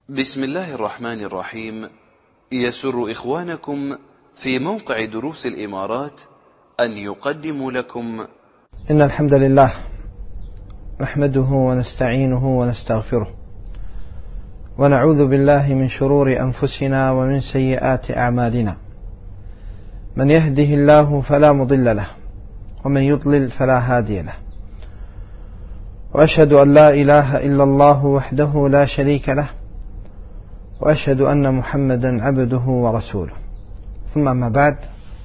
بسم الله الرحمن الرحيم. يسر إخوانكم في موقع دروس الإمارات أن يقدموا لكم إن الحمد لله نحمده ونستعينه ونستغفره ونعوذ بالله من شرور أنفسنا ومن سيئات أعمالنا. من يهده الله فلا مضل له ومن يضلل فلا هادي له، وأشهد أن لا إله إلا الله وحده لا شريك له، وأشهد أن محمدا عبده ورسوله. ثم ما بعد،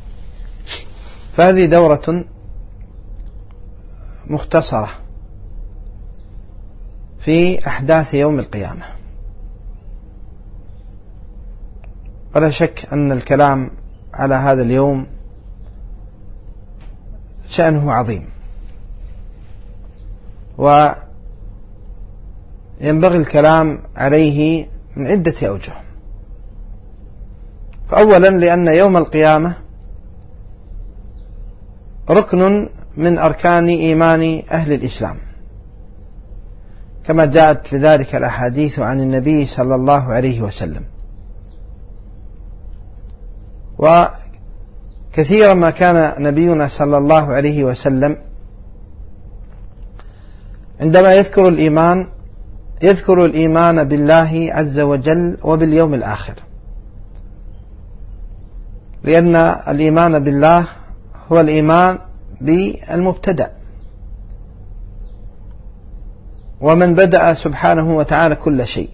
فهذه دورة مختصرة في أحداث يوم القيامة، ولا شك أن الكلام على هذا اليوم شأنه عظيم، وينبغي الكلام عليه من عدة أوجه. فأولا، لأن يوم القيامة ركن من أركان إيمان أهل الإسلام، كما جاءت في ذلك الأحاديث عن النبي صلى الله عليه وسلم. وكثيرا ما كان نبينا صلى الله عليه وسلم عندما يذكر الإيمان بالله عز وجل وباليوم الآخر، لأن الإيمان بالله هو الإيمان بالمبتدأ، ومن بدأ سبحانه وتعالى كل شيء،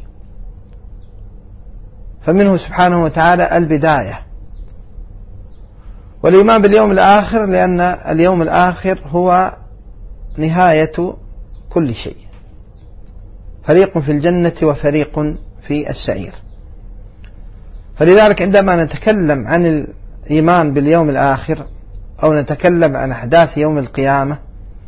فمنه سبحانه وتعالى البداية. والإيمان باليوم الآخر لأن اليوم الآخر هو نهاية كل شيء، فريق في الجنة وفريق في السعير. فلذلك عندما نتكلم عن الإيمان باليوم الآخر أو نتكلم عن أحداث يوم القيامة،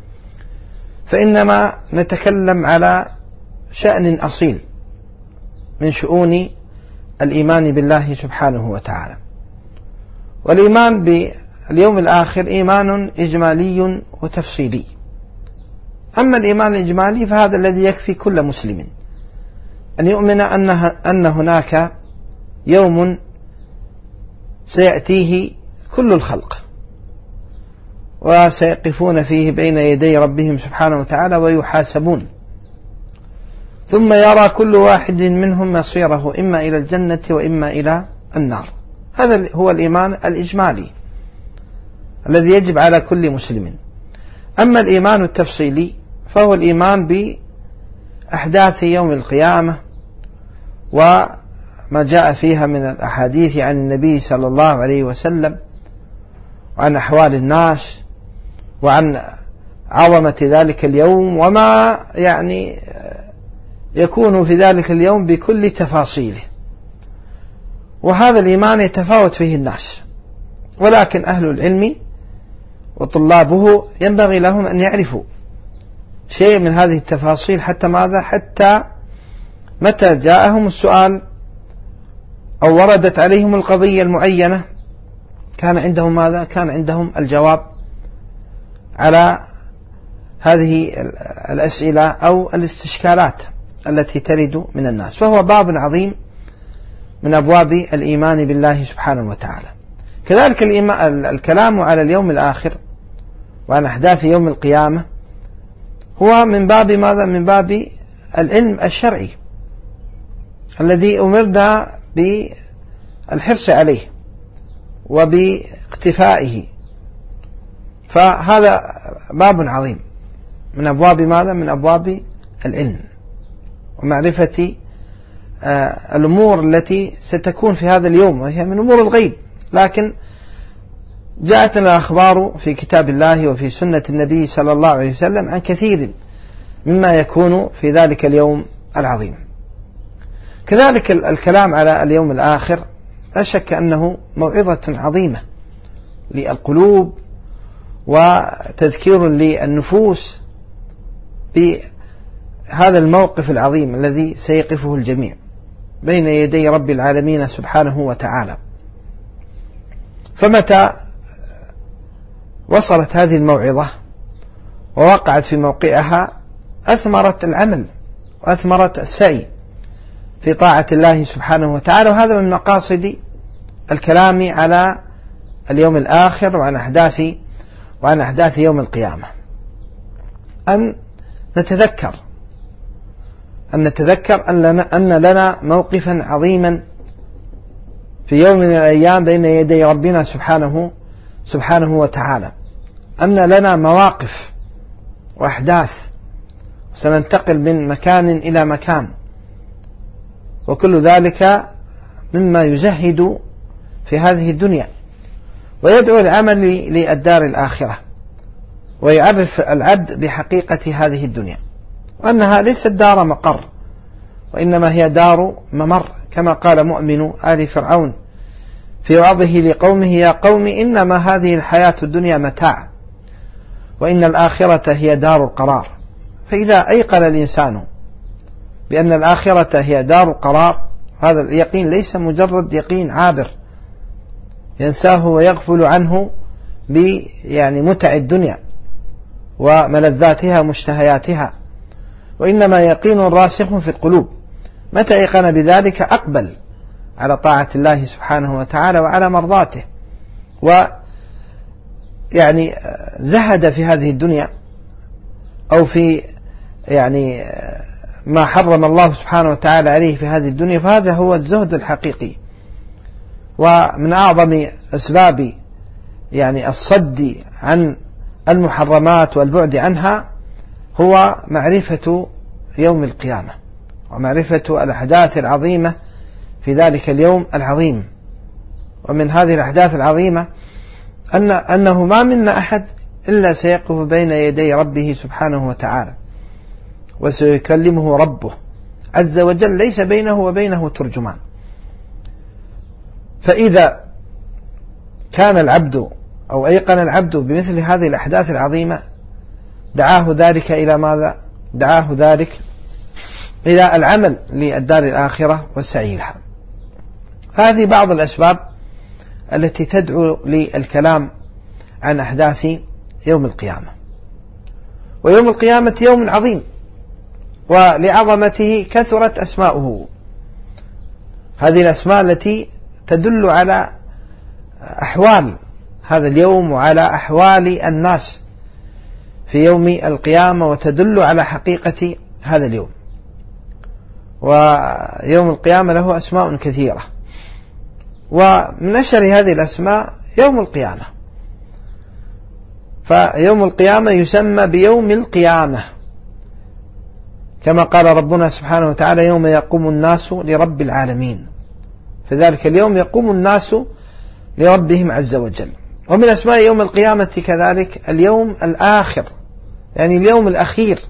فإنما نتكلم على شأن أصيل من شؤون الإيمان بالله سبحانه وتعالى. والإيمان باليوم الآخر إيمان إجمالي وتفصيلي. أما الإيمان الإجمالي فهذا الذي يكفي كل مسلم أن يؤمن أن هناك يوم سيأتيه كل الخلق، وسيقفون فيه بين يدي ربهم سبحانه وتعالى ويحاسبون، ثم يرى كل واحد منهم مصيره إما إلى الجنة وإما إلى النار. هذا هو الإيمان الإجمالي الذي يجب على كل مسلم. أما الإيمان التفصيلي فهو الإيمان بأحداث يوم القيامة وما جاء فيها من الأحاديث عن النبي صلى الله عليه وسلم، وعن أحوال الناس، وعن عظمة ذلك اليوم، وما يكون في ذلك اليوم بكل تفاصيله. وهذا الإيمان يتفاوت فيه الناس، ولكن أهل العلم وطلابه ينبغي لهم أن يعرفوا شيء من هذه التفاصيل. حتى ماذا؟ حتى متى جاءهم السؤال أو وردت عليهم القضية المعينة كان عندهم ماذا؟ كان عندهم الجواب على هذه الأسئلة أو الاستشكالات التي ترد من الناس. فهو باب عظيم من أبواب الإيمان بالله سبحانه وتعالى. كذلك الكلام على اليوم الآخر وعن أحداث يوم القيامة هو من باب ماذا؟ من باب العلم الشرعي الذي أمرنا بالحرص عليه وباقتفائه. فهذا باب عظيم من أبواب ماذا؟ من أبواب العلم ومعرفة الأمور التي ستكون في هذا اليوم، وهي من أمور الغيب، لكن جاءتنا الأخبار في كتاب الله وفي سنة النبي صلى الله عليه وسلم عن كثير مما يكون في ذلك اليوم العظيم. كذلك الكلام على اليوم الآخر لا شك أنه موعظة عظيمة للقلوب وتذكير للنفوس بهذا الموقف العظيم الذي سيقفه الجميع بين يدي رب العالمين سبحانه وتعالى. فمتى وصلت هذه الموعظة ووقعت في موقعها أثمرت العمل وأثمرت السعي في طاعة الله سبحانه وتعالى. وهذا من مقاصد الكلام على اليوم الآخر وعن أحداث يوم القيامة، أن نتذكر أن لنا موقفا عظيما في يوم من الأيام بين يدي ربنا سبحانه وتعالى، أن لنا مواقف وأحداث سننتقل من مكان إلى مكان، وكل ذلك مما يزهد في هذه الدنيا ويدعو العمل للدار الآخرة، ويعرف العبد بحقيقة هذه الدنيا، وأنها ليست دار مقر وإنما هي دار ممر، كما قال مؤمن آل فرعون في وعظه لقومه: يا قوم إنما هذه الحياة الدنيا متاع وإن الآخرة هي دار القرار. فإذا أيقن الإنسان بأن الآخرة هي دار القرار، هذا اليقين ليس مجرد يقين عابر ينساه ويغفل عنه بمتع الدنيا وملذاتها ومشتهياتها، وإنما يقين راسخ في القلوب. متى أيقن بذلك أقبل على طاعة الله سبحانه وتعالى وعلى مرضاته، زهد في هذه الدنيا أو في ما حرم الله سبحانه وتعالى عليه في هذه الدنيا، فهذا هو الزهد الحقيقي. ومن أعظم أسباب الصد عن المحرمات والبعد عنها هو معرفة يوم القيامة ومعرفة الأحداث العظيمة في ذلك اليوم العظيم. ومن هذه الأحداث العظيمة أنه ما منا أحد إلا سيقف بين يدي ربه سبحانه وتعالى، وسيكلمه ربه عز وجل، ليس بينه وبينه ترجمان. فإذا كان العبد أو أيقن العبد بمثل هذه الأحداث العظيمة، دعاه ذلك إلى ماذا؟ دعاه ذلك إلى العمل للدار الآخرة والسعي لها. هذه بعض الأسباب التي تدعو للكلام عن أحداث يوم القيامة. ويوم القيامة يوم عظيم، ولعظمته كثرت أسماؤه. هذه الأسماء التي تدل على أحوال هذا اليوم وعلى أحوال الناس في يوم القيامة، وتدل على حقيقة هذا اليوم. ويوم القيامة له أسماء كثيرة، ومن أشهر هذه الأسماء يوم القيامة. فيوم القيامة يسمى بيوم القيامة، كما قال ربنا سبحانه وتعالى: يوم يقوم الناس لرب العالمين. في ذلك اليوم يقوم الناس لربهم عز وجل. ومن أسماء يوم القيامة كذلك اليوم الآخر، اليوم الأخير.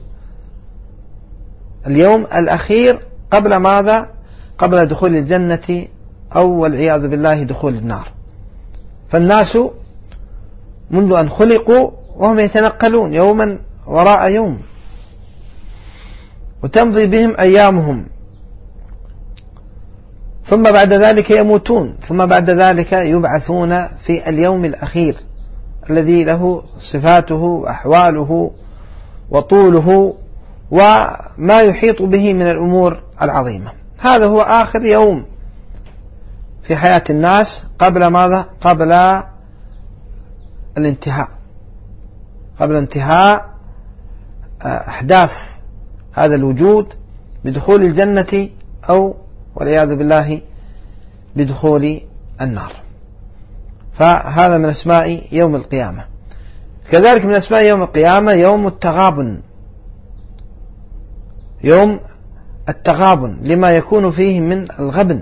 اليوم الأخير قبل ماذا؟ قبل دخول الجنة أو والعياذ بالله دخول النار. فالناس منذ أن خلقوا وهم يتنقلون يوما وراء يوم، وتمضي بهم أيامهم، ثم بعد ذلك يموتون، ثم بعد ذلك يبعثون في اليوم الأخير الذي له صفاته وأحواله وطوله وما يحيط به من الأمور العظيمة. هذا هو آخر يوم في حياة الناس قبل ماذا؟ قبل الانتهاء، قبل انتهاء أحداث هذا الوجود بدخول الجنة أو والعياذ بالله بدخول النار. فهذا من أسماء يوم القيامة. كذلك من أسماء يوم القيامة يوم التغابن، يوم التغابن لما يكون فيه من الغبن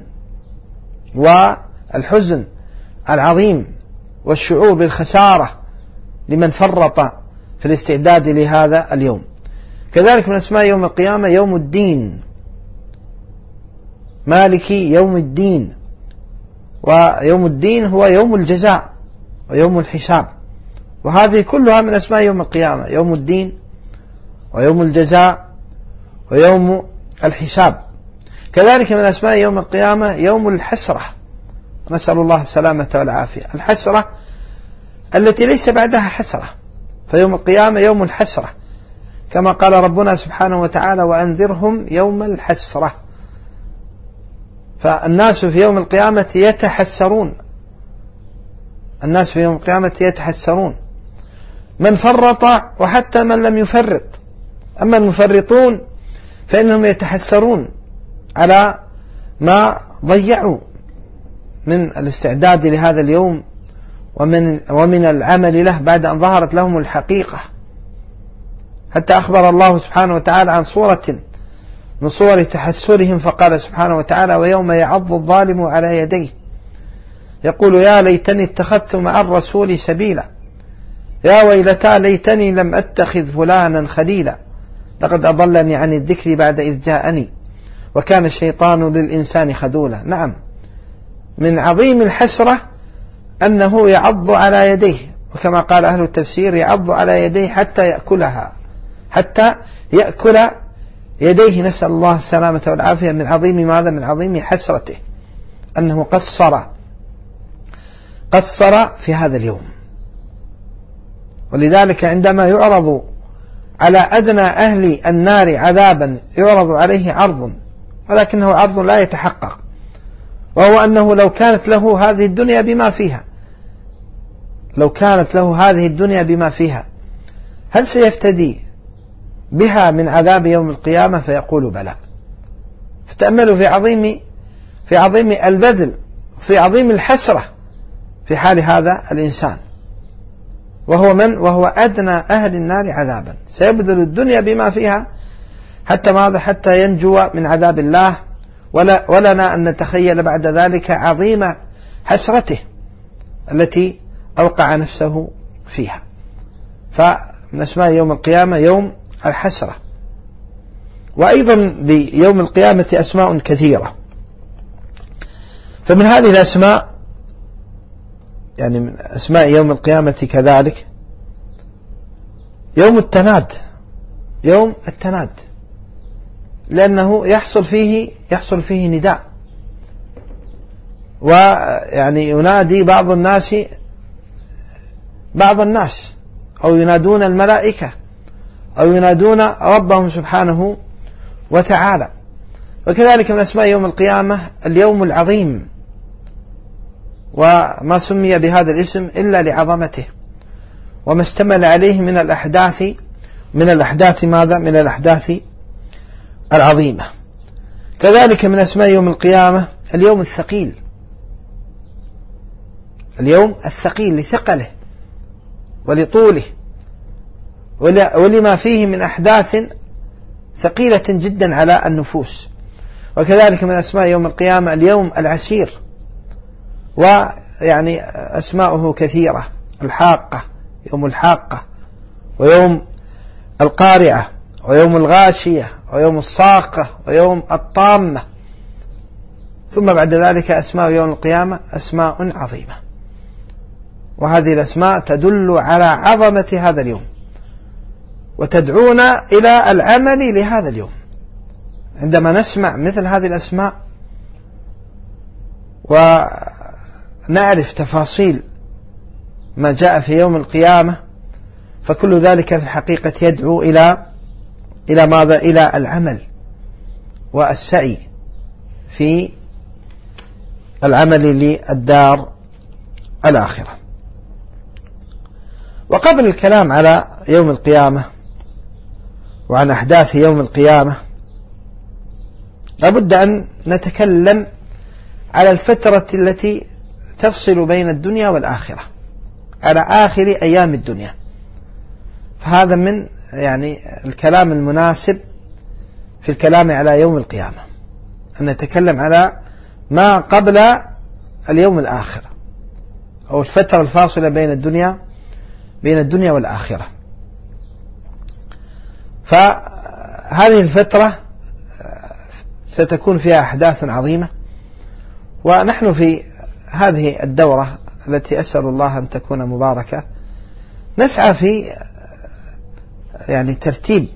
والحزن العظيم والشعور بالخسارة لمن فرط في الاستعداد لهذا اليوم. كذلك من أسماء يوم القيامة يوم الدين، مالك يوم الدين. ويوم الدين هو يوم الجزاء ويوم الحساب، وهذه كلها من أسماء يوم القيامة: يوم الدين ويوم الجزاء ويوم الحساب. كذلك من أسماء يوم القيامة يوم الحسرة، نسأل الله السلامة والعافية. الحسرة التي ليس بعدها حسرة، فيوم القيامة يوم الحسرة، كما قال ربنا سبحانه وتعالى: وأنذرهم يوم الحسرة. فالناس في يوم القيامة يتحسرون، الناس في يوم القيامة يتحسرون، من فرط وحتى من لم يفرط. أما المفرطون فإنهم يتحسرون على ما ضيعوا من الاستعداد لهذا اليوم ومن العمل له بعد أن ظهرت لهم الحقيقة. حتى أخبر الله سبحانه وتعالى عن صورة من صور تحسرهم فقال سبحانه وتعالى: ويوم يعض الظالم على يديه يقول يا ليتني اتخذت مع الرسول سبيلا، يا ويلتى ليتني لم أتخذ فلانا خليلا، لقد أضلني عن الذكر بعد إذ جاءني وكان الشيطان للإنسان خذولا. نعم، من عظيم الحسرة أنه يعض على يديه، وكما قال أهل التفسير يعض على يديه حتى يأكلها، حتى يأكل يديه، نسأل الله السلامة والعافية. من عظيم ماذا؟ من عظيم حسرته أنه قصر في هذا اليوم. ولذلك عندما يعرض على أدنى أهل النار عذابا يعرض عليه عرض، ولكنه عرض لا يتحقق، وهو أنه لو كانت له هذه الدنيا بما فيها، لو كانت له هذه الدنيا بما فيها هل سيفتدي بها من عذاب يوم القيامة؟ فيقول بلى. فتأملوا في عظيم البذل، في عظيم الحسرة في حال هذا الإنسان، وهو من؟ وهو أدنى أهل النار عذابا، سيبذل الدنيا بما فيها حتى ماذا؟ حتى ينجو من عذاب الله. ولنا أن نتخيل بعد ذلك عظيم حسرته التي أوقع نفسه فيها. فمن أسماء يوم القيامة يوم الحسرة. وأيضا ليوم القيامة أسماء كثيرة، فمن هذه الأسماء يعني من أسماء يوم القيامة كذلك يوم التناد، يوم التناد، لأنه يحصل فيه نداء، ويعني ينادي بعض الناس أو ينادون الملائكة أو ينادون ربهم سبحانه وتعالى. وكذلك من أسماء يوم القيامة اليوم العظيم، وما سمي بهذا الاسم إلا لعظمته وما اشتمل عليه من الأحداث ماذا؟ من الأحداث العظيمة. كذلك من أسماء يوم القيامة اليوم الثقيل، اليوم الثقيل لثقله ولطوله ولما فيه من أحداث ثقيلة جدا على النفوس. وكذلك من أسماء يوم القيامة اليوم العسير، ويعني أسماؤه كثيرة: الحاقة، يوم الحاقة، ويوم القارعة، ويوم الغاشية، ويوم الصاقة، ويوم الطامة. ثم بعد ذلك أسماء يوم القيامة أسماء عظيمة، وهذه الأسماء تدل على عظمة هذا اليوم وتدعونا إلى العمل لهذا اليوم. عندما نسمع مثل هذه الأسماء ونعرف تفاصيل ما جاء في يوم القيامة، فكل ذلك في الحقيقة يدعو إلى ماذا؟ إلى العمل والسعي في العمل للدار الآخرة. وقبل الكلام على يوم القيامة وعن أحداث يوم القيامة لابد أن نتكلم على الفترة التي تفصل بين الدنيا والآخرة، على آخر أيام الدنيا. فهذا من يعني الكلام المناسب في الكلام على يوم القيامة، أن نتكلم على ما قبل اليوم الآخر أو الفترة الفاصلة بين الدنيا والآخرة. فهذه الفترة ستكون فيها أحداث عظيمة، ونحن في هذه الدورة التي أسأل الله أن تكون مباركة نسعى في يعني ترتيب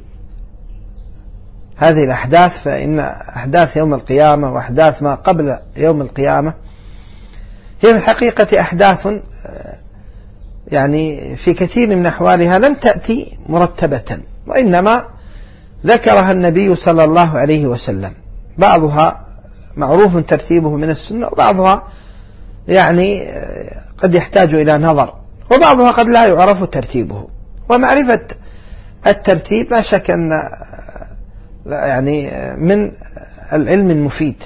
هذه الأحداث، فإن أحداث يوم القيامة وأحداث ما قبل يوم القيامة هي في الحقيقة أحداث يعني في كثير من أحوالها لم تأتي مرتبة، وإنما ذكرها النبي صلى الله عليه وسلم، بعضها معروف ترتيبه من السنة، وبعضها يعني قد يحتاج إلى نظر، وبعضها قد لا يعرف ترتيبه. ومعرفة الترتيب لا شك أن يعني من العلم المفيد،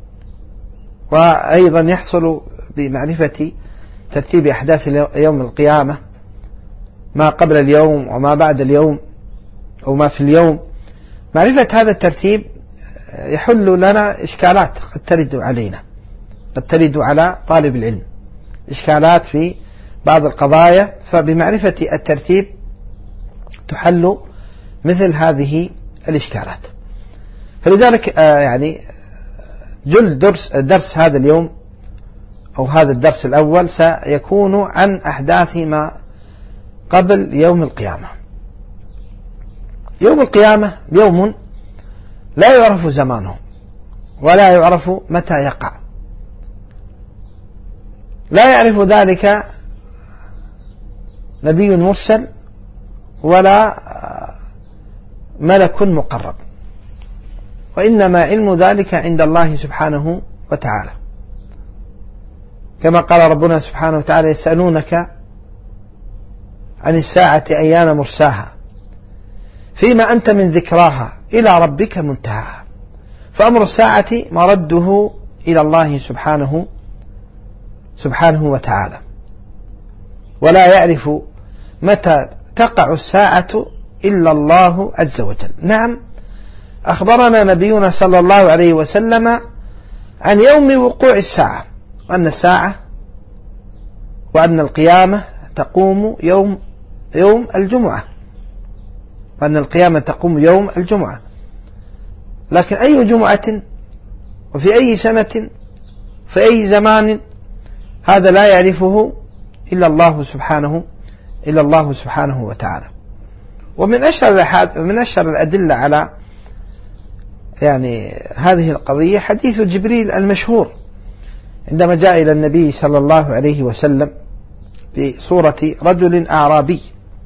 وأيضا يحصل بمعرفة ترتيب أحداث يوم القيامة، ما قبل اليوم وما بعد اليوم أو ما في اليوم. معرفة هذا الترتيب يحل لنا إشكالات قد ترد علينا، قد ترد على طالب العلم إشكالات في بعض القضايا، فبمعرفة الترتيب تحل مثل هذه الإشكالات. فلذلك يعني جل درس هذا اليوم أو هذا الدرس الأول سيكون عن أحداث ما قبل يوم القيامة. يوم القيامة يوم لا يعرف زمانه ولا يعرف متى يقع، لا يعرف ذلك نبي مرسل ولا ملك مقرب، وإنما علم ذلك عند الله سبحانه وتعالى، كما قال ربنا سبحانه وتعالى: يسألونك عن الساعة أيان مرساها فيما أنت من ذكراها إلى ربك منتهاها. فأمر الساعة مرده إلى الله سبحانه وتعالى، ولا يعرف متى تقع الساعة إلا الله عز وجل. نعم، أخبرنا نبينا صلى الله عليه وسلم عن يوم وقوع الساعة، وأن الساعة وأن القيامة تقوم يوم الجمعة، وأن القيامة تقوم يوم الجمعة. لكن أي جمعة وفي أي سنة في أي زمان هذا لا يعرفه إلا الله سبحانه وتعالى. ومن أشهر الأدلة على يعني هذه القضية حديث جبريل المشهور عندما جاء إلى النبي صلى الله عليه وسلم في صورة رجل أعرابي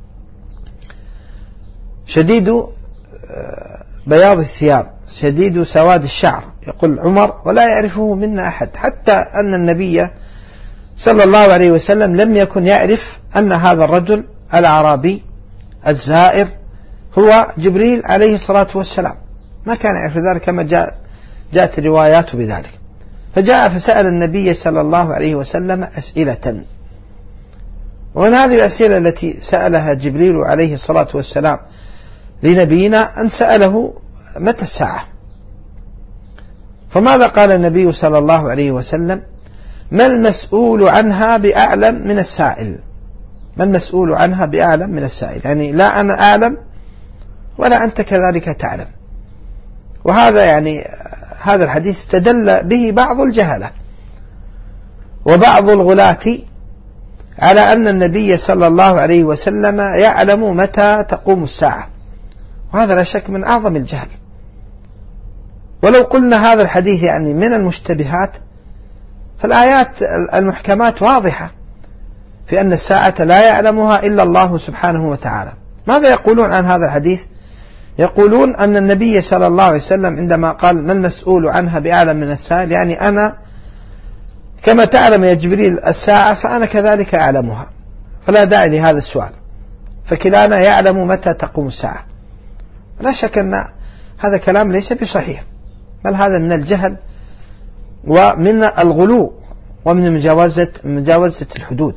شديد بياض الثياب شديد سواد الشعر، يقول عمر: ولا يعرفه منا أحد، حتى أن النبي صلى الله عليه وسلم لم يكن يعرف أن هذا الرجل الأعرابي الزائر هو جبريل عليه الصلاة والسلام، ما كان يعرف ذلك كما جاءت الروايات بذلك. فجاء فسأل النبي صلى الله عليه وسلم أسئلة، ومن هذه الأسئلة التي سألها جبريل عليه الصلاة والسلام لنبينا أن سأله: متى الساعة؟ فماذا قال النبي صلى الله عليه وسلم: ما المسؤول عنها بأعلم من السائل. ما المسؤول عنها بأعلم من السائل، يعني لا أنا أعلم ولا أنت كذلك تعلم. وهذا يعني هذا الحديث استدل به بعض الجهلة وبعض الغلاة على أن النبي صلى الله عليه وسلم يعلم متى تقوم الساعة، وهذا لا شك من أعظم الجهل. ولو قلنا هذا الحديث يعني من المشتبهات، فالآيات المحكمات واضحة في أن الساعة لا يعلمها إلا الله سبحانه وتعالى. ماذا يقولون عن هذا الحديث؟ يقولون أن النبي صلى الله عليه وسلم عندما قال: ما المسؤول عنها بأعلم من السائل، يعني أنا كما تعلم يا جبريل الساعة فأنا كذلك أعلمها، فلا داعي لهذا السؤال، فكلانا يعلم متى تقوم الساعة. لا شك أن هذا كلام ليس بصحيح، بل هذا من الجهل ومن الغلو ومن مجاوزة الحدود.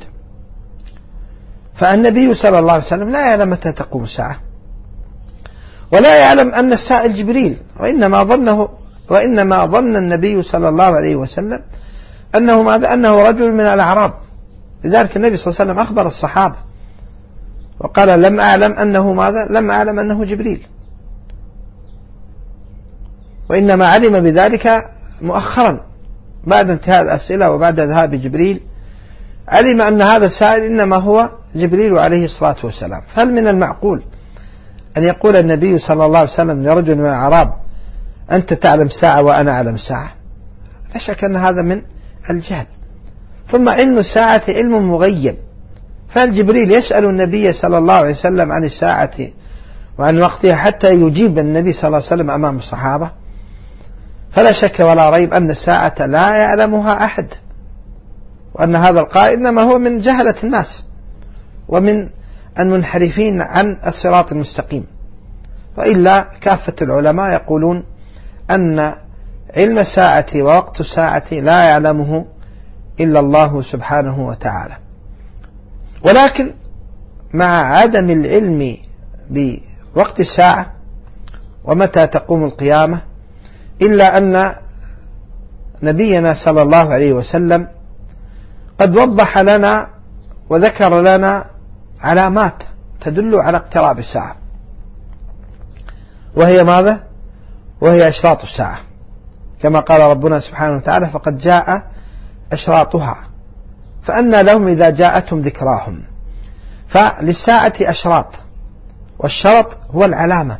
فالنبي صلى الله عليه وسلم لا يعلم متى تقوم الساعة، ولا يعلم أن السائل جبريل، وإنما ظن النبي صلى الله عليه وسلم أنه رجل من الأعراب. لذلك النبي صلى الله عليه وسلم أخبر الصحابة وقال: لم أعلم أنه جبريل، وإنما علم بذلك مؤخرا بعد انتهاء الأسئلة وبعد ذهاب جبريل، علم أن هذا السائل إنما هو جبريل عليه الصلاة والسلام. فهل من المعقول أن يقول النبي صلى الله عليه وسلم لرجل من الأعراب: أنت تعلم الساعة وأنا أعلم الساعة؟ لا شك أن هذا من الجهل. ثم علم الساعة علم مغيب، فهل جبريل يسأل النبي صلى الله عليه وسلم عن الساعة وعن وقتها حتى يجيب النبي صلى الله عليه وسلم أمام الصحابة؟ فلا شك ولا ريب أن الساعة لا يعلمها أحد، وأن هذا القائل إنما هو من جهلة الناس ومن المنحرفين عن الصراط المستقيم. وإلا كافة العلماء يقولون أن علم الساعة ووقت الساعة لا يعلمه إلا الله سبحانه وتعالى. ولكن مع عدم العلم بوقت الساعة ومتى تقوم القيامة، إلا أن نبينا صلى الله عليه وسلم قد وضح لنا وذكر لنا علامات تدل على اقتراب الساعة، وهي ماذا؟ وهي أشراط الساعة، كما قال ربنا سبحانه وتعالى: فقد جاء أشراطها فأنى لهم إذا جاءتهم ذكراهم. فللساعة أشراط، والشرط هو العلامة،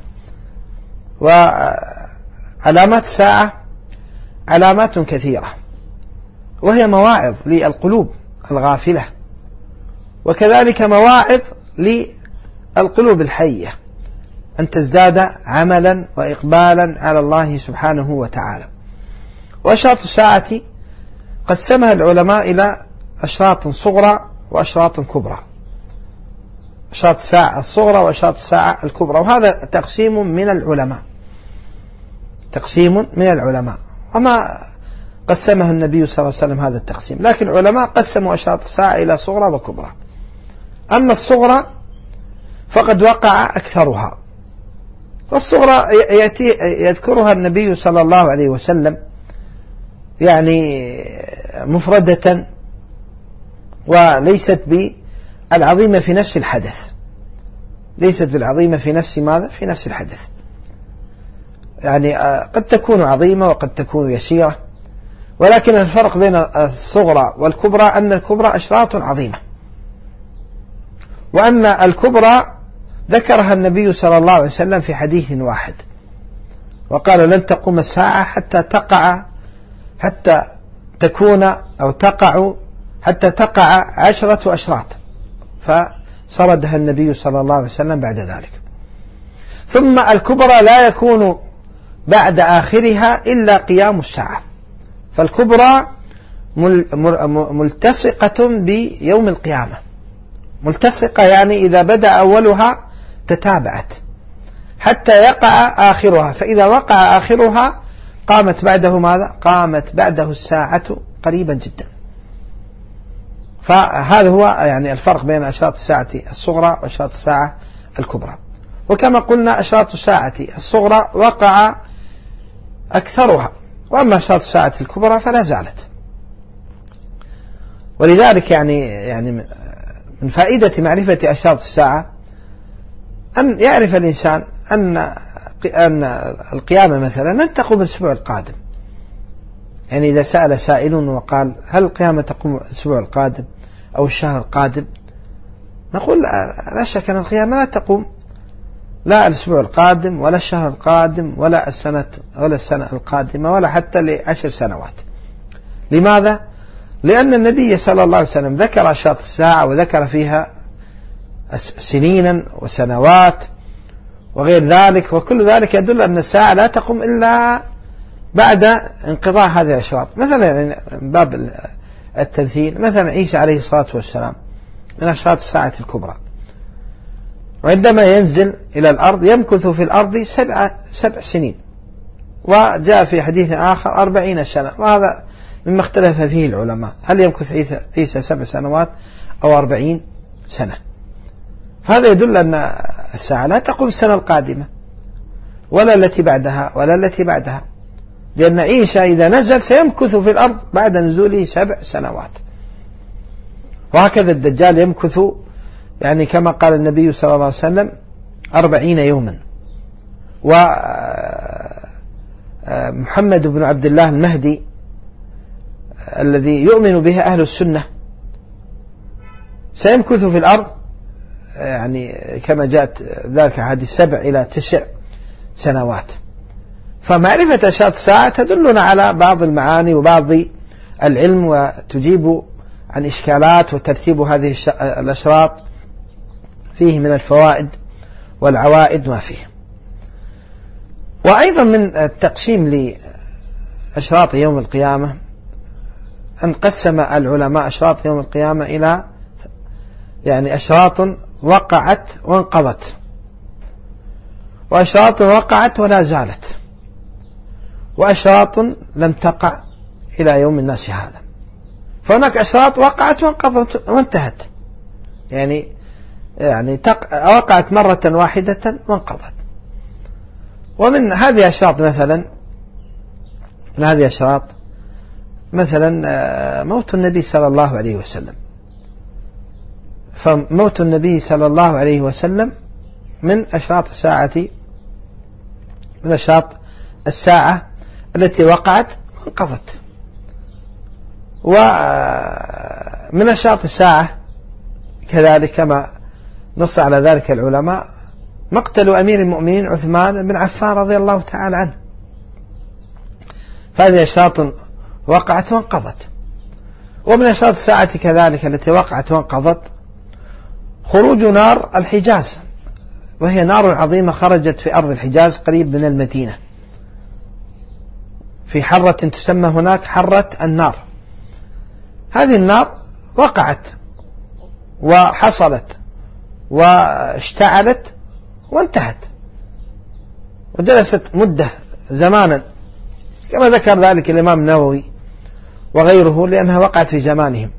وعلامات الساعة علامات كثيرة، وهي مواعظ للقلوب الغافلة، وكذلك مواعظ للقلوب الحية أن تزداد عملا وإقبالا على الله سبحانه وتعالى. وأشراط الساعة قسمها العلماء إلى أشراط صغرى وأشراط كبرى، أشراط الساعة الصغرى وأشراط الساعة الكبرى، وهذا تقسيم من العلماء، تقسيم من العلماء، وما قسمها النبي صلى الله عليه وسلم هذا التقسيم، لكن العلماء قسموا أشراط الساعة إلى صغرى وكبرى. أما الصغرى فقد وقع أكثرها، والصغرى يذكرها النبي صلى الله عليه وسلم يعني مفردة، وليست بالعظيمة في نفس الحدث، ليست بالعظيمة في نفس ماذا؟ في نفس الحدث، يعني قد تكون عظيمة وقد تكون يسيرة، ولكن الفرق بين الصغرى والكبرى أن الكبرى أشراط عظيمة، وأن الكبرى ذكرها النبي صلى الله عليه وسلم في حديث واحد، وقال: لن تقوم الساعة حتى تقع 10 أشراط، فسردها النبي صلى الله عليه وسلم بعد ذلك. ثم الكبرى لا يكون بعد آخرها إلا قيام الساعة، فالكبرى ملتصقة بيوم القيامة، ملتصقة يعني إذا بدأ أولها تتابعت حتى يقع آخرها، فإذا وقع آخرها قامت بعده ماذا؟ قامت بعده الساعة قريبا جدا. فهذا هو يعني الفرق بين أشراط الساعة الصغرى وأشراط الساعة الكبرى. وكما قلنا أشراط الساعة الصغرى وقع أكثرها، وأما أشراط الساعة الكبرى فلا زالت. ولذلك يعني من فائدة معرفة أشراط الساعة أن يعرف الإنسان أن القيامة مثلا لن تقوم الأسبوع القادم. يعني إذا سأل سائل وقال: هل القيامة تقوم الأسبوع القادم أو الشهر القادم؟ نقول: لا شك أن القيامة لا تقوم لا الأسبوع القادم ولا الشهر القادم ولا السنة القادمة ولا حتى ل10 سنوات. لماذا؟ لأن النبي صلى الله عليه وسلم ذكر أشراط الساعة وذكر فيها سنينا وسنوات وغير ذلك، وكل ذلك يدل أن الساعة لا تقوم إلا بعد انقضاء هذه الأشراط. مثلا يعني من باب التمثيل، مثلا عيسى عليه الصلاة والسلام من أشراط الساعة الكبرى، وعندما ينزل إلى الأرض يمكث في الأرض 7 سنين، وجاء في حديث آخر 40 سنة، وهذا مما اختلف فيه العلماء، هل يمكث عيسى 7 سنوات أو 40 سنة. فهذا يدل أن الساعة لا تقوم السنة القادمة ولا التي بعدها ولا التي بعدها، لأن عيسى إذا نزل سيمكث في الأرض بعد نزوله 7 سنوات. وهكذا الدجال يمكث يعني كما قال النبي صلى الله عليه وسلم 40 يوما. ومحمد بن عبد الله المهدي الذي يؤمن به أهل السنة سيمكث في الأرض يعني كما جاءت ذلك حديث 7 إلى 9 سنوات. فمعرفة أشراط الساعة تدلنا على بعض المعاني وبعض العلم، وتجيب عن إشكالات، وترتيب هذه الأشراط فيه من الفوائد والعوائد ما فيه. وأيضا من التقسيم أشراط يوم القيامة انقسم العلماء أشراط يوم القيامة إلى أشراط وقعت وانقضت، وأشراط وقعت ولا زالت، وأشراط لم تقع إلى يوم الناس هذا. فهناك أشراط وقعت وانقضت وانتهت، وقعت مرة واحدة وانقضت. ومن هذه أشراط مثلا موت النبي صلى الله عليه وسلم. فموت النبي صلى الله عليه وسلم من أشراط الساعة التي وقعت وانقضت. ومن أشراط الساعة كذلك كما نص على ذلك العلماء مقتل أمير المؤمنين عثمان بن عفان رضي الله تعالى عنه. فهذه أشراط وقعت وانقضت. ومن أشراط الساعة كذلك التي وقعت وانقضت خروج نار الحجاز، وهي نار عظيمة خرجت في أرض الحجاز قريب من المدينة، في حرة تسمى هناك حرة النار. هذه النار وقعت وحصلت واشتعلت وانتهت، وجلست مدة زمانا كما ذكر ذلك الإمام النووي وغيره، لأنها وقعت في زمانهم.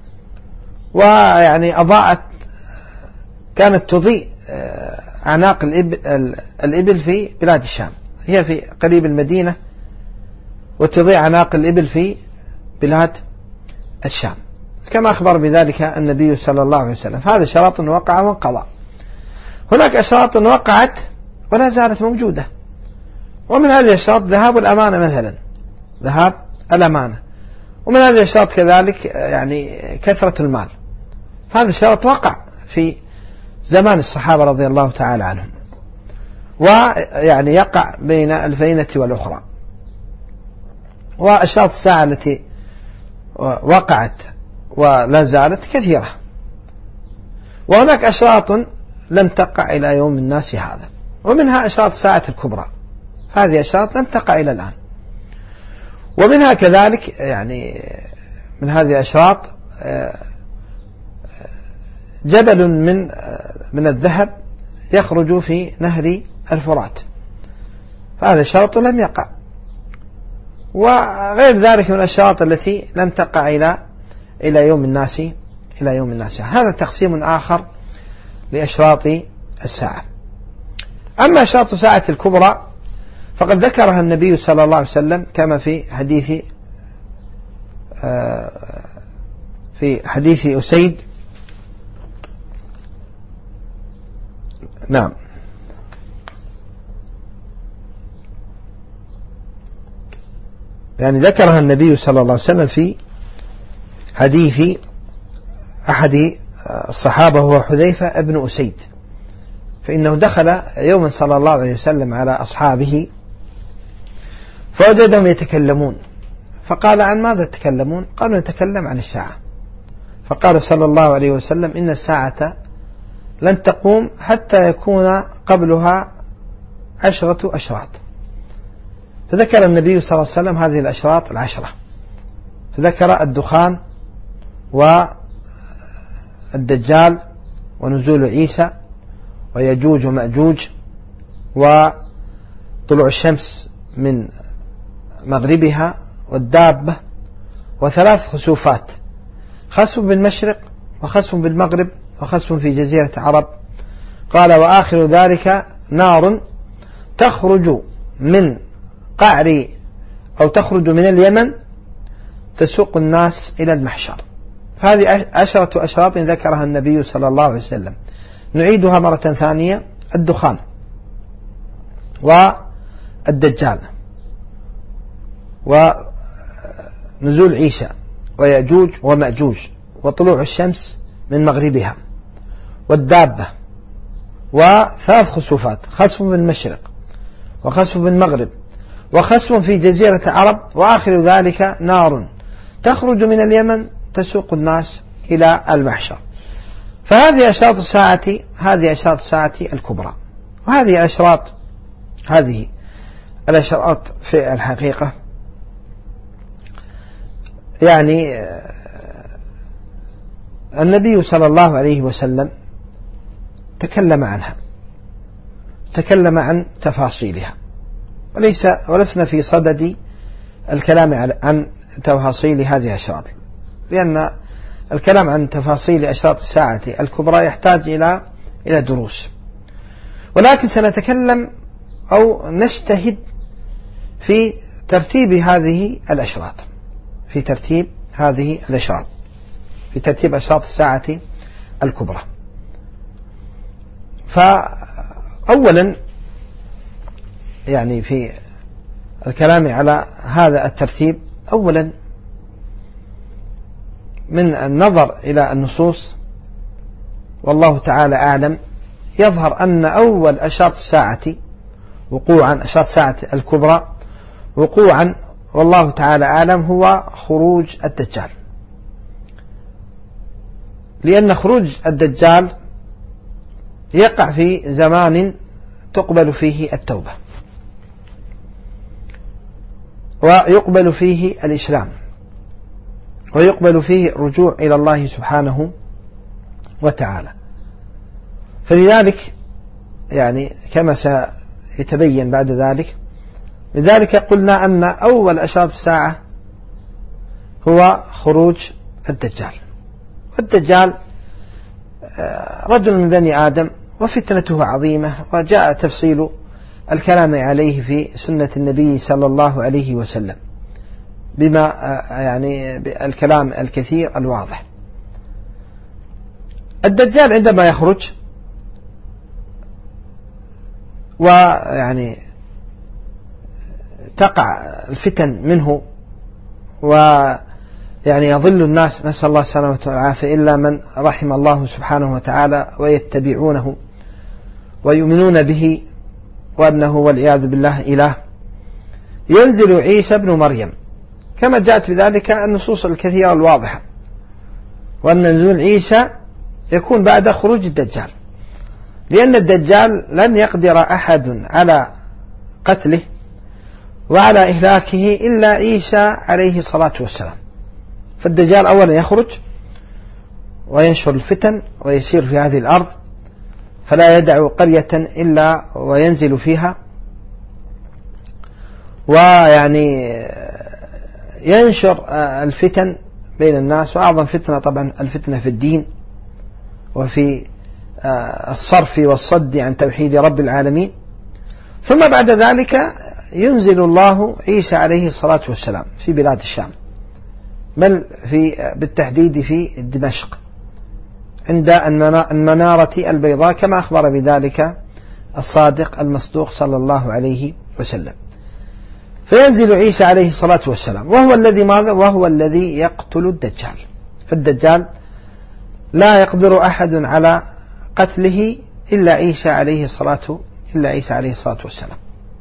أضاءت، كانت تضيء أعناق الإبل في بلاد الشام، هي في قريب المدينة، وتضيء أعناق الإبل في بلاد الشام كما أخبر بذلك النبي صلى الله عليه وسلم. هذا شرط وقع وانقضى. هناك أشراط وقعت ولا زالت موجودة، ومن هذه الأشراط ذهاب الأمانة مثلا، ذهاب الأمانة. ومن هذه الأشراط كذلك كثرة المال. هذا الشرط وقع في زمان الصحابة رضي الله تعالى عنهم، يقع بين الفينة والأخرى. وأشراط الساعة التي وقعت ولا زالت كثيرة. وهناك أشراط لم تقع إلى يوم الناس هذا، ومنها أشراط الساعة الكبرى. هذه أشراط لم تقع إلى الآن. ومنها كذلك من هذه الأشراط جبل من الذهب يخرج في نهر الفرات، فهذا شرط لم يقع. وغير ذلك من الأشراط التي لم تقع إلى يوم الناس. هذا تقسيم آخر لأشراط الساعة. أما أشراط الساعة الكبرى فقد ذكرها النبي صلى الله عليه وسلم كما في حديث أسيد. نعم، ذكرها النبي صلى الله عليه وسلم في حديث أحد الصحابة هو حذيفة بن أسيد، فإنه دخل يوما صلى الله عليه وسلم على أصحابه فوجدهم يتكلمون، فقال: عن ماذا تتكلمون؟ قالوا: نتكلم عن الساعة. فقال صلى الله عليه وسلم: إن الساعة لن تقوم حتى يكون قبلها 10 أشراط. فذكر النبي صلى الله عليه وسلم هذه الأشراط 10، فذكر الدخان والدجال ونزول عيسى ويجوج ومأجوج وطلوع الشمس من مغربها والدابة وثلاث خسوفات: خسف بالمشرق وخسف بالمغرب وخسف في جزيرة عرب. قال: وآخر ذلك نار تخرج من قعر أو تخرج من اليمن تسوق الناس إلى المحشر. فهذه 10 أشراط ذكرها النبي صلى الله عليه وسلم. نعيدها مرة ثانية: الدخان والدجال ونزول عيسى ويأجوج ومأجوج وطلوع الشمس من مغربها والدابة وثلاث خسوفات: خسف بالمشرق وخسف بالمغرب وخسف في جزيرة عرب، وآخر ذلك نار تخرج من اليمن تسوق الناس إلى المحشر. فهذه أشراط الساعة، هذه أشراط الساعة الكبرى. وهذه الأشراط في الحقيقة يعني النبي صلى الله عليه وسلم تكلم عنها، تكلم عن تفاصيلها، ولسنا في صدد الكلام عن تفاصيل هذه الأشراط، لأن الكلام عن تفاصيل أشراط الساعة الكبرى يحتاج إلى دروس، ولكن سنتكلم أو نجتهد في ترتيب هذه الأشراط، في ترتيب أشراط الساعة الكبرى. فأولا يعني في الكلام على هذا الترتيب، أولا من النظر إلى النصوص والله تعالى أعلم يظهر أن أول أشراط الساعة وقوعا، أشراط الساعة الكبرى وقوعا والله تعالى أعلم، هو خروج الدجال، لأن خروج الدجال يقع في زمان تقبل فيه التوبة ويقبل فيه الإسلام ويقبل فيه الرجوع إلى الله سبحانه وتعالى. فلذلك يعني كما سيتبين بعد ذلك، لذلك قلنا أن أول أشراط الساعة هو خروج الدجال. والدجال رجل من بني آدم وفتنته عظيمة، وجاء تفصيل الكلام عليه في سنة النبي صلى الله عليه وسلم بما يعني بالكلام الكثير الواضح. الدجال عندما يخرج ويعني تقع الفتن منه ويعني يضل الناس، نسأل الله السلامة والعافية، إلا من رحم الله سبحانه وتعالى ويتبعونه ويؤمنون به وأنه والعياذ بالله إله. ينزل عيسى ابن مريم كما جاءت بذلك النصوص الكثيرة الواضحة، وأن نزول عيسى يكون بعد خروج الدجال، لأن الدجال لن يقدر أحد على قتله وعلى إهلاكه إلا عيسى عليه الصلاة والسلام. فالدجال أولا يخرج وينشر الفتن ويسير في هذه الأرض، فلا يدع قرية إلا وينزل فيها، ويعني ينشر الفتن بين الناس، وأعظم فتنة طبعا الفتنة في الدين وفي الصرف والصد عن توحيد رب العالمين. ثم بعد ذلك ينزل الله عيسى عليه الصلاة والسلام في بلاد الشام، بل بالتحديد في دمشق عند المنارة البيضاء، كما أخبر بذلك الصادق المصدوق صلى الله عليه وسلم. فينزل عيسى عليه الصلاة والسلام، وهو الذي ماذا؟ وهو الذي يقتل الدجال. فالدجال لا يقدر أحد على قتله إلا عيسى عليه الصلاة والسلام.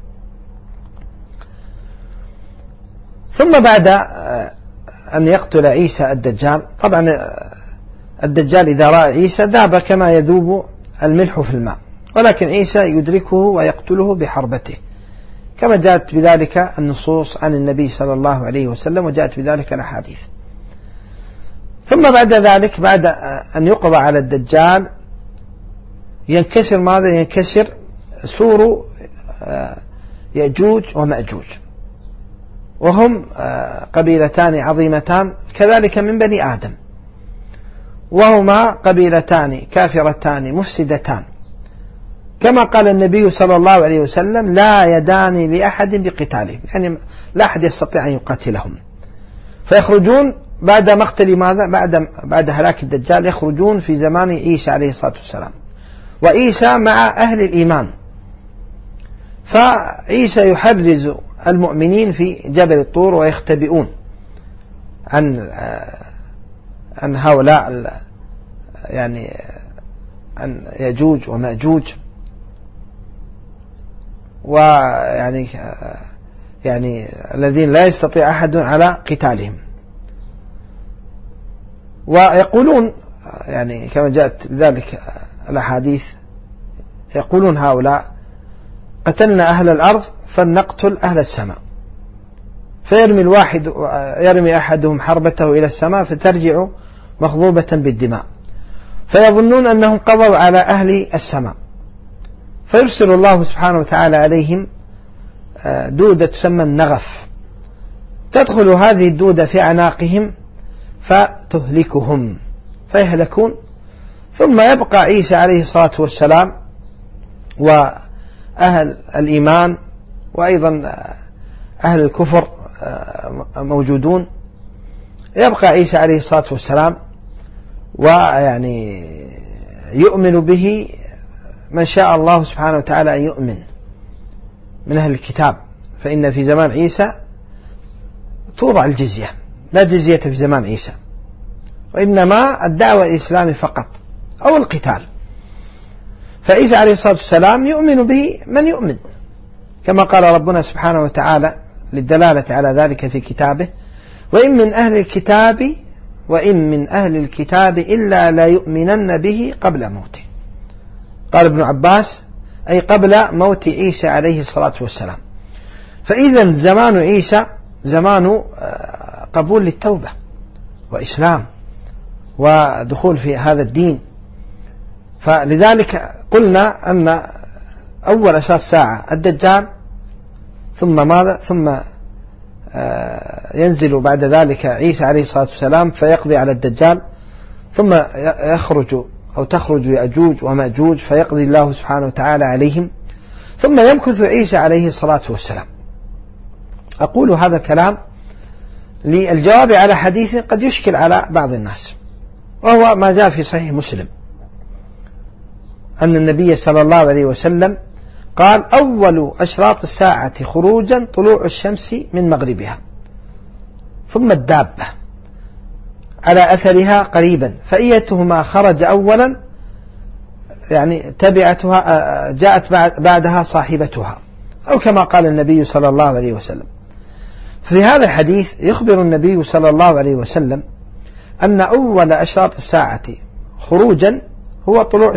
ثم بعد أن يقتل عيسى الدجال، طبعا الدجال إذا رأى عيسى ذاب كما يذوب الملح في الماء، ولكن عيسى يدركه ويقتله بحربته، كما جاءت بذلك النصوص عن النبي صلى الله عليه وسلم، وجاءت بذلك الأحاديث. ثم بعد ذلك، بعد أن يقضى على الدجال، ينكسر ماذا؟ ينكسر سور يأجوج ومأجوج، وهم قبيلتان عظيمتان كذلك من بني آدم، وهما قبيلتان كافرتان مفسدتان، كما قال النبي صلى الله عليه وسلم: لا يدان لأحد بقتالهم، يعني لا أحد يستطيع أن يقاتلهم. فيخرجون بعد مقتل ماذا؟ بعد هلاك الدجال يخرجون في زمان عيسى عليه الصلاة والسلام، وعيسى مع أهل الإيمان. فعيسى يحرز المؤمنين في جبل الطور ويختبئون عن هؤلاء يعني عن يأجوج ومأجوج، ويعني الذين لا يستطيع أحد على قتالهم. ويقولون يعني كما جاءت بذلك الأحاديث، يقولون هؤلاء: قتلنا أهل الأرض فلنقتل أهل السماء. يرمي أحدهم حربته إلى السماء فترجع مخضوبة بالدماء، فيظنون أنهم قضوا على أهل السماء، فيرسل الله سبحانه وتعالى عليهم دودة تسمى النغف، تدخل هذه الدودة في أعناقهم فتهلكهم فيهلكون. ثم يبقى عيسى عليه الصلاة والسلام وأهل الإيمان وأيضا أهل الكفر موجودون. يبقى عيسى عليه الصلاة والسلام ويعني يؤمن به من شاء الله سبحانه وتعالى أن يؤمن من أهل الكتاب، فإن في زمان عيسى توضع الجزية، لا جزية في زمان عيسى، وإنما الدعوة الإسلامي فقط أو القتال. فعيسى عليه الصلاة والسلام يؤمن به من يؤمن، كما قال ربنا سبحانه وتعالى للدلالة على ذلك في كتابه: وإن من أهل الكتاب إلا لا يؤمنن به قبل موته. قال ابن عباس: أي قبل موت عيسى عليه الصلاة والسلام. فإذا زمان عيسى زمان قبول للتوبة وإسلام ودخول في هذا الدين. فلذلك قلنا أن أول أشراط الساعة الدجال، ثم ماذا؟ ثم ينزل بعد ذلك عيسى عليه الصلاة والسلام فيقضي على الدجال، ثم تخرج يأجوج ومأجوج فيقضي الله سبحانه وتعالى عليهم، ثم يمكث عيسى عليه الصلاة والسلام. أقول هذا الكلام للجواب على حديث قد يشكل على بعض الناس، وهو ما جاء في صحيح مسلم أن النبي صلى الله عليه وسلم قال: أول أشراط الساعة خروجا طلوع الشمس من مغربها، ثم الدابة على أثرها قريبا، فأيتهما خرج أولا يعني تبعتها جاءت بعدها صاحبتها، أو كما قال النبي صلى الله عليه وسلم. في هذا الحديث يخبر النبي صلى الله عليه وسلم أن أول أشراط الساعة خروجا هو طلوع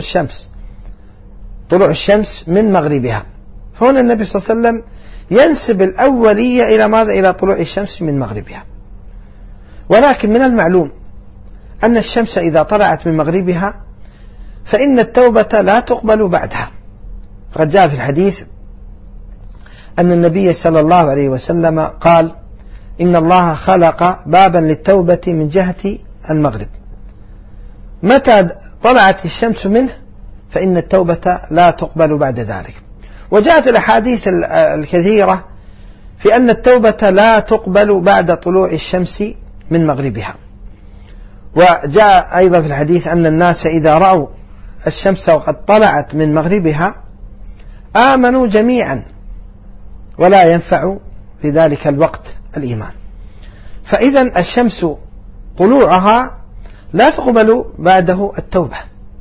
الشمس من مغربها. فهنا النبي صلى الله عليه وسلم ينسب الأولية إلى ماذا؟ إلى طلوع الشمس من مغربها. ولكن من المعلوم أن الشمس إذا طلعت من مغربها فإن التوبة لا تقبل بعدها. فقد جاء في الحديث أن النبي صلى الله عليه وسلم قال: إن الله خلق بابا للتوبة من جهة المغرب، متى طلعت الشمس منه فإن التوبة لا تقبل بعد ذلك. وجاءت الأحاديث الكثيرة في أن التوبة لا تقبل بعد طلوع الشمس من مغربها. وجاء أيضا في الحديث أن الناس إذا رأوا الشمس وقد طلعت من مغربها آمنوا جميعا ولا ينفع في ذلك الوقت الإيمان. فإذا الشمس طلوعها لا تقبل بعده التوبة.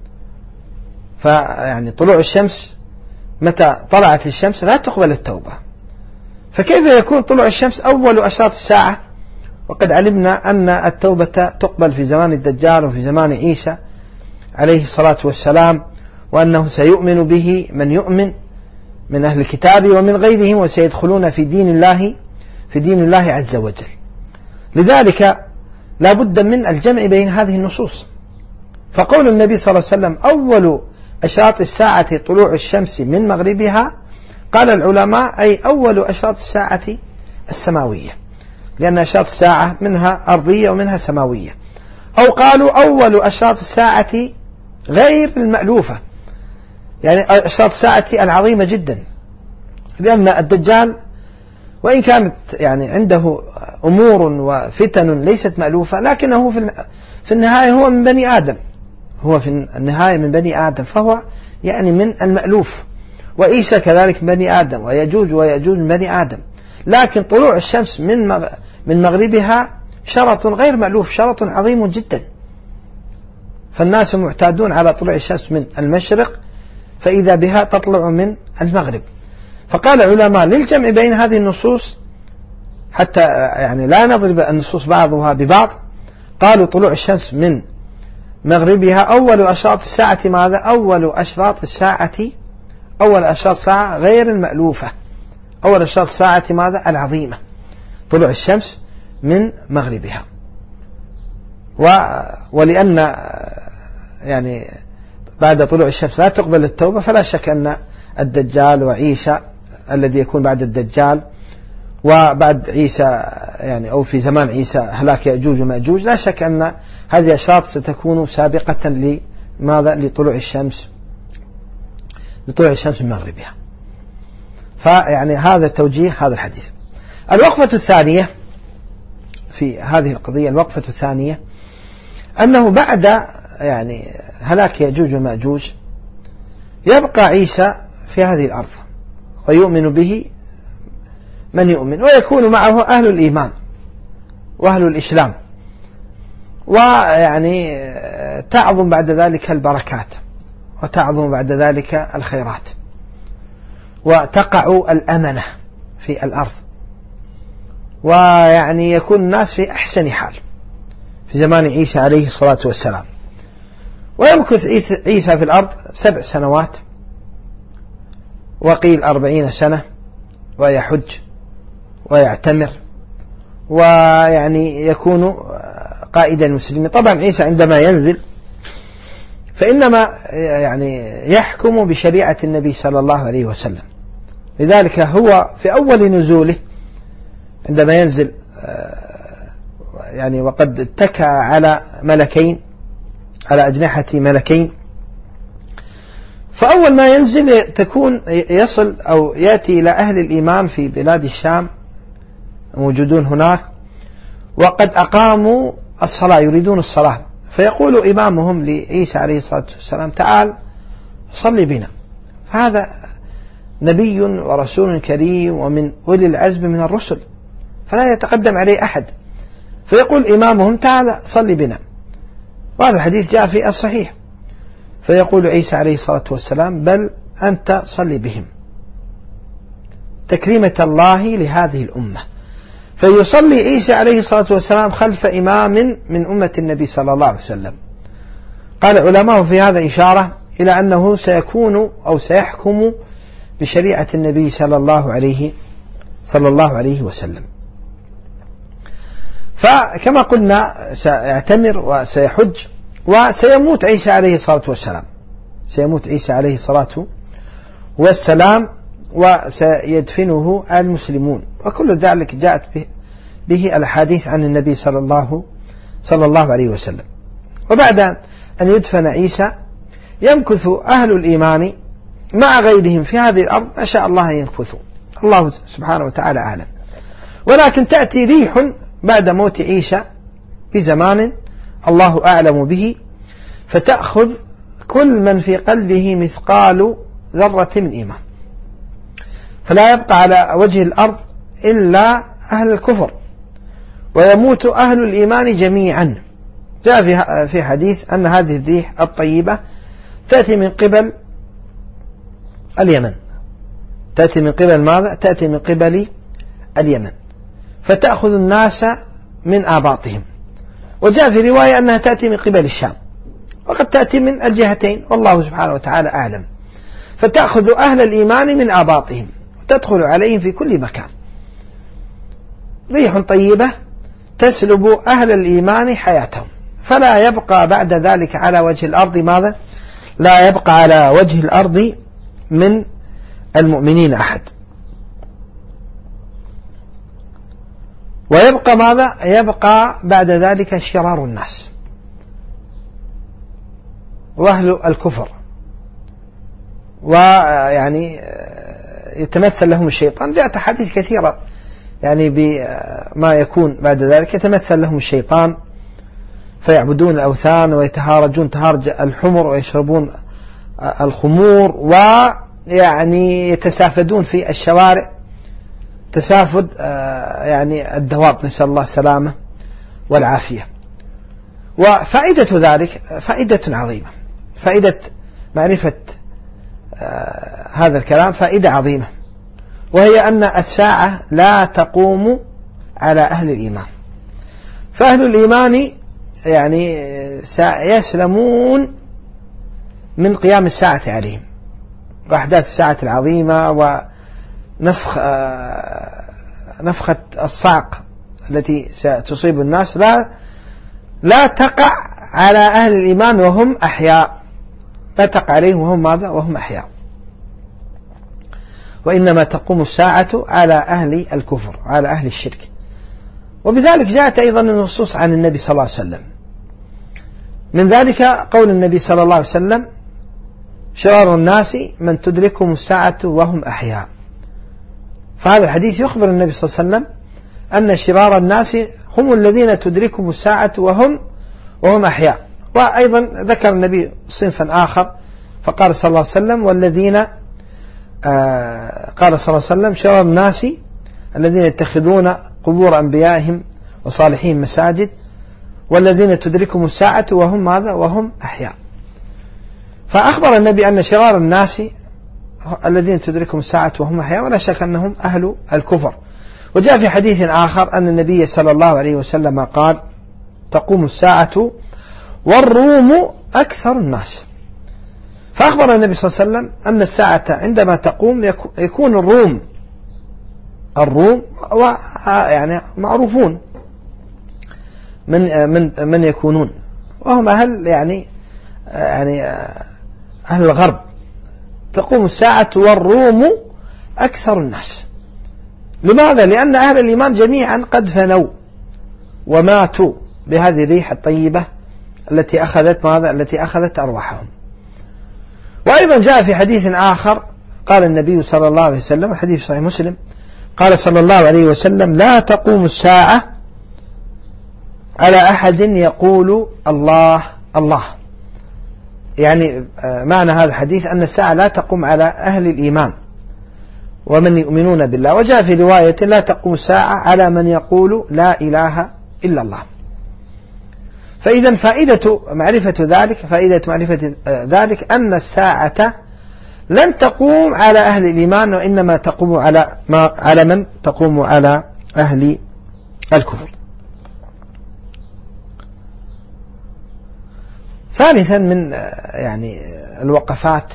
فيعني طلوع الشمس متى طلعت الشمس لا تقبل التوبة، فكيف يكون طلوع الشمس أول أشراط الساعة وقد علمنا أن التوبة تقبل في زمان الدجال وفي زمان عيسى عليه الصلاة والسلام، وأنه سيؤمن به من يؤمن من أهل الكتاب ومن غيرهم، وسيدخلون في دين الله عز وجل. لذلك لا بد من الجمع بين هذه النصوص. فقول النبي صلى الله عليه وسلم: أول أشراط الساعة طلوع الشمس من مغربها، قال العلماء أي أول أشراط الساعة السماوية، لأن أشراط الساعة منها أرضية ومنها سماوية. أو قالوا أول أشراط الساعة غير المألوفة، يعني أشراط الساعة العظيمة جدا، لأن الدجال وإن كانت يعني عنده أمور وفتن ليست مألوفة، لكنه في النهاية هو من بني آدم، فهو يعني من المألوف. وعيسى كذلك من بني آدم، ويجوج من بني آدم. لكن طلوع الشمس من مغربها شرط غير مألوف، شرط عظيم جدا. فالناس معتادون على طلوع الشمس من المشرق، فإذا بها تطلع من المغرب. فقال العلماء للجمع بين هذه النصوص حتى يعني لا نضرب النصوص بعضها ببعض، قالوا طلوع الشمس من مغربها أول أشراط الساعة ماذا؟ أول أشراط الساعة غير المألوفة، أول أشراط الساعة ماذا؟ العظيمة. طلوع الشمس من مغربها. ولأن يعني بعد طلوع الشمس لا تقبل التوبة، فلا شك أن الدجال وعيسى الذي يكون بعد الدجال وبعد عيسى يعني أو في زمان عيسى هلاك يأجوج ومأجوج، لا شك أن هذه الأشراط ستكون سابقة لماذا؟ لطلوع الشمس من مغربها. فيعني هذا توجيه هذا الحديث. الوقفة الثانية في هذه القضية، الوقفة الثانية أنه بعد يعني هلاك يأجوج ومأجوج يبقى عيسى في هذه الأرض ويؤمن به من يؤمن، ويكون معه أهل الإيمان وأهل الإسلام، ويعني تعظم بعد ذلك البركات وتعظم بعد ذلك الخيرات وتقع الأمنة في الأرض، ويعني يكون الناس في أحسن حال في زمان عيسى عليه الصلاة والسلام. ويمكث عيسى في الأرض 7 سنوات وقيل 40 سنة، ويحج ويعتمر ويعني يكون قائد المسلمين. طبعا عيسى عندما ينزل فإنما يعني يحكم بشريعة النبي صلى الله عليه وسلم، لذلك هو في أول نزوله عندما ينزل يعني وقد اتكى على ملكين، على أجنحة ملكين، فأول ما ينزل تكون يصل أو يأتي إلى أهل الإيمان في بلاد الشام موجودون هناك، وقد أقاموا الصلاة يريدون الصلاة، فيقول إمامهم لعيسى عليه الصلاة والسلام تعال صلي بنا. هذا نبي ورسول كريم ومن أولي العزم من الرسل، فلا يتقدم عليه أحد، فيقول إمامهم تعال صلي بنا. وهذا الحديث جاء في الصحيح. فيقول عيسى عليه الصلاة والسلام بل أنت صلي بهم تكريمة الله لهذه الأمة. فيصلي عيسى عليه الصلاة والسلام خلف إمام من أمة النبي صلى الله عليه وسلم. قال علماء في هذا إشارة إلى أنه سيكون أو سيحكم بشريعة النبي صلى الله عليه وسلم. فكما قلنا سيعتمر وسيحج وسيموت عيسى عليه الصلاة والسلام، سيموت عيسى عليه الصلاة والسلام وسيدفنه المسلمون، وكل ذلك جاءت به الأحاديث عن النبي صلى الله عليه وسلم. وبعد أن يدفن عيسى يمكث أهل الإيمان مع غيرهم في هذه الأرض ما شاء الله يمكثوا، الله سبحانه وتعالى أعلم. ولكن تأتي ريح بعد موت عيسى بزمان الله أعلم به، فتأخذ كل من في قلبه مثقال ذرة من إيمان، فلا يبقى على وجه الأرض إلا أهل الكفر، ويموت أهل الإيمان جميعا. جاء في حديث أن هذه الريح الطيبة تأتي من قبل اليمن. تأتي من قبل ماذا؟ تأتي من قبل اليمن، فتأخذ الناس من آباطهم. وجاء في رواية أنها تأتي من قبل الشام، وقد تأتي من الجهتين والله سبحانه وتعالى أعلم. فتأخذ أهل الإيمان من آباطهم وتدخل عليهم في كل مكان. ريح طيبة تسلب أهل الإيمان حياتهم، فلا يبقى بعد ذلك على وجه الأرض ماذا؟ لا يبقى على وجه الأرض من المؤمنين أحد. ويبقى ماذا؟ يبقى بعد ذلك شرار الناس وأهل الكفر، ويعني يتمثل لهم الشيطان. جاءت أحاديث كثيرة يعني بما يكون بعد ذلك، يتمثل لهم الشيطان فيعبدون الأوثان ويتهارجون تهارج الحمر ويشربون الخمور، ويعني يتسافدون في الشوارع تسافد يعني الدواب، نسأل الله السلامة والعافية. وفائدة ذلك فائدة عظيمة، فائدة معرفة هذا الكلام فائدة عظيمة، وهي أن الساعة لا تقوم على أهل الإيمان، فأهل الإيمان يعني يسلمون من قيام الساعة عليهم وأحداث الساعة العظيمة ونفخة الصعق التي ستصيب الناس لا تقع على أهل الإيمان وهم أحياء، لا تقع عليهم وهم ماذا؟ وهم أحياء، وإنما تقوم الساعة على أهل الكفر، على أهل الشرك. وبذلك جاءت أيضا النصوص عن النبي صلى الله عليه وسلم، من ذلك قول النبي صلى الله عليه وسلم: شرار الناس من تدركهم الساعة وهم أحياء. فهذا الحديث يخبر النبي صلى الله عليه وسلم أن شرار الناس هم الذين تدركهم الساعة وهم أحياء. وأيضا ذكر النبي صنفا آخر فقال صلى الله عليه وسلم: والذين قال صلى الله عليه وسلم: شرار الناس الذين يتخذون قبور أنبيائهم وصالحين مساجد، والذين تدركهم الساعة وهم ماذا؟ وهم أحياء. فأخبر النبي أن شرار الناس الذين تدركهم الساعة وهم أحياء، ولا شك أنهم أهل الكفر. وجاء في حديث آخر أن النبي صلى الله عليه وسلم قال: تقوم الساعة والروم أكثر الناس. فأخبر النبي صلى الله عليه وسلم أن الساعة عندما تقوم يكون الروم يعني معروفون من يكونون، وهم أهل يعني أهل الغرب. تقوم الساعة والروم أكثر الناس. لماذا؟ لأن أهل الإيمان جميعا قد فنوا وماتوا بهذه الريح الطيبة التي أخذت أرواحهم. وأيضا جاء في حديث آخر قال النبي صلى الله عليه وسلم، الحديث صحيح مسلم، قال صلى الله عليه وسلم: لا تقوم الساعة على أحد يقول الله الله. يعني معنى هذا الحديث أن الساعة لا تقوم على أهل الإيمان ومن يؤمنون بالله. وجاء في رواية: لا تقوم الساعة على من يقول لا إله إلا الله. فإذا فائدة معرفة ذلك أن الساعة لن تقوم على أهل الإيمان، وإنما تقوم على من؟ تقوم على أهل الكفر. ثالثا من يعني الوقفات،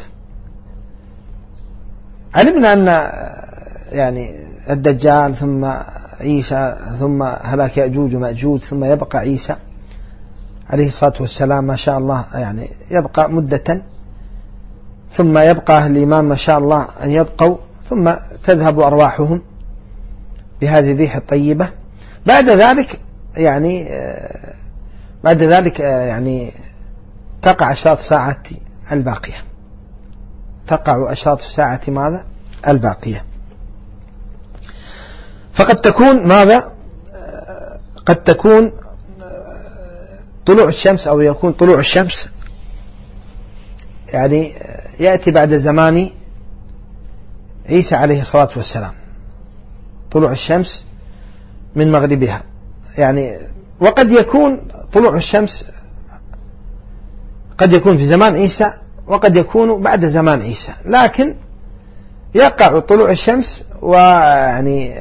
علمنا أن يعني الدجال ثم عيسى ثم هلاك يأجوج ومأجوج ثم يبقى عيسى عليه الصلاة والسلام ما شاء الله، يعني يبقى مدة، ثم يبقى أهل الإيمان ما شاء الله أن يبقوا، ثم تذهب أرواحهم بهذه الريح الطيبة. بعد ذلك يعني تقع أشراط الساعة الباقية، تقع أشراط الساعة ماذا؟ الباقية. فقد تكون ماذا؟ قد تكون طلوع الشمس، أو يكون طلوع الشمس يعني يأتي بعد زمان عيسى عليه الصلاة والسلام، طلوع الشمس من مغربها يعني. وقد يكون طلوع الشمس قد يكون في زمان عيسى، وقد يكون بعد زمان عيسى، لكن يقع طلوع الشمس ويعني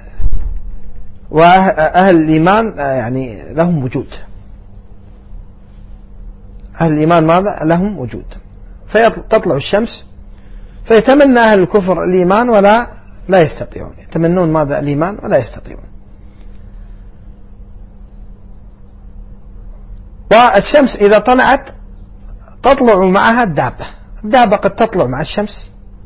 وأهل الإيمان يعني لهم وجود، أهل الإيمان ماذا؟ لهم وجود. فتطلع الشمس فيتمنى أهل الكفر الإيمان ولا يستطيعون، يتمنون ماذا؟ الإيمان ولا يستطيعون. والشمس إذا طلعت تطلع معها الدابة قد تطلع مع الشمس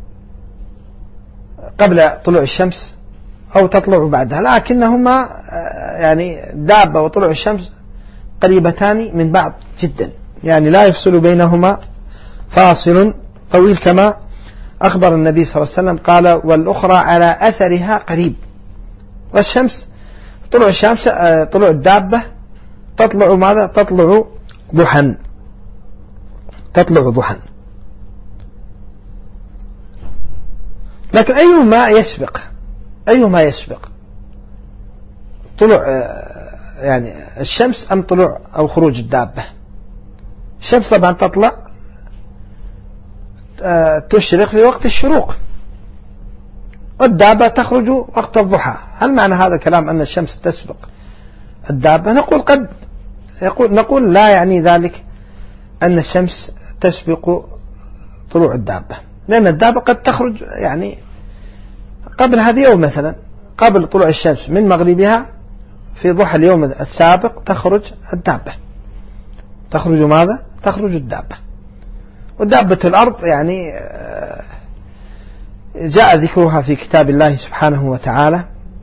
قبل طلوع الشمس أو تطلع بعدها، لكنهما يعني الدابة وطلوع الشمس قريبتان من بعض جدا، يعني لا يفصل بينهما فاصل طويل، كما أخبر النبي صلى الله عليه وسلم قال: والأخرى على أثرها قريب. والشمس طلوع الشمس طلوع الدابة تطلع ماذا؟ تطلع ضحى، لكن أيهما يسبق طلوع يعني الشمس أم طلوع أو خروج الدابة؟ الشمس طبعا تطلع تشرق في وقت الشروق، والدابة تخرج وقت الضحى. هل معنى هذا الكلام أن الشمس تسبق الدابة؟ نقول لا يعني ذلك أن الشمس تسبق طلوع الدابة، لأن الدابة قد تخرج يعني قبلها بيوم مثلا، قبل طلوع الشمس من مغربها في ضحى اليوم السابق تخرج الدابة. تخرج ماذا؟ تخرج الدابة. ودابة الأرض يعني جاء ذكرها في كتاب الله سبحانه وتعالى،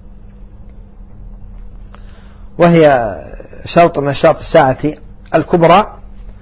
وهي شرط من أشراط الساعة الكبرى،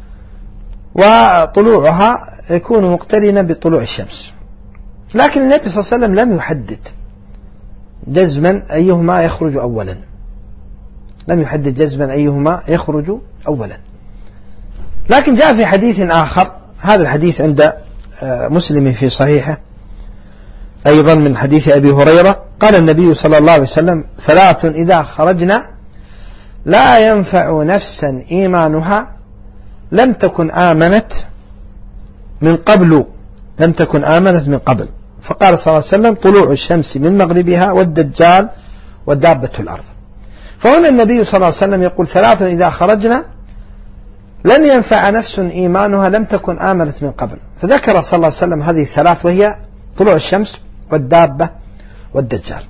وطلوعها يكون مقترنا بطلوع الشمس. لكن النبي صلى الله عليه وسلم لم يحدد جزما أيهما يخرج أولا، لم يحدد جزما أيهما يخرج أولا. لكن جاء في حديث آخر، هذا الحديث عند مسلم في صحيحه أيضا من حديث أبي هريرة، قال النبي صلى الله عليه وسلم: 3 إذا خرجنا لا ينفع نفسا إيمانها لم تكن آمنت من قبل، لم تكن آمنت من قبل. فقال صلى الله عليه وسلم: طلوع الشمس من مغربها، والدجال، ودابة الأرض. فهنا النبي صلى الله عليه وسلم يقول: 3 إذا خرجنا لن ينفع نفس إيمانها لم تكن آمنت من قبل. فذكر صلى الله عليه وسلم هذه الثلاث، وهي طلوع الشمس والدابة والدجال.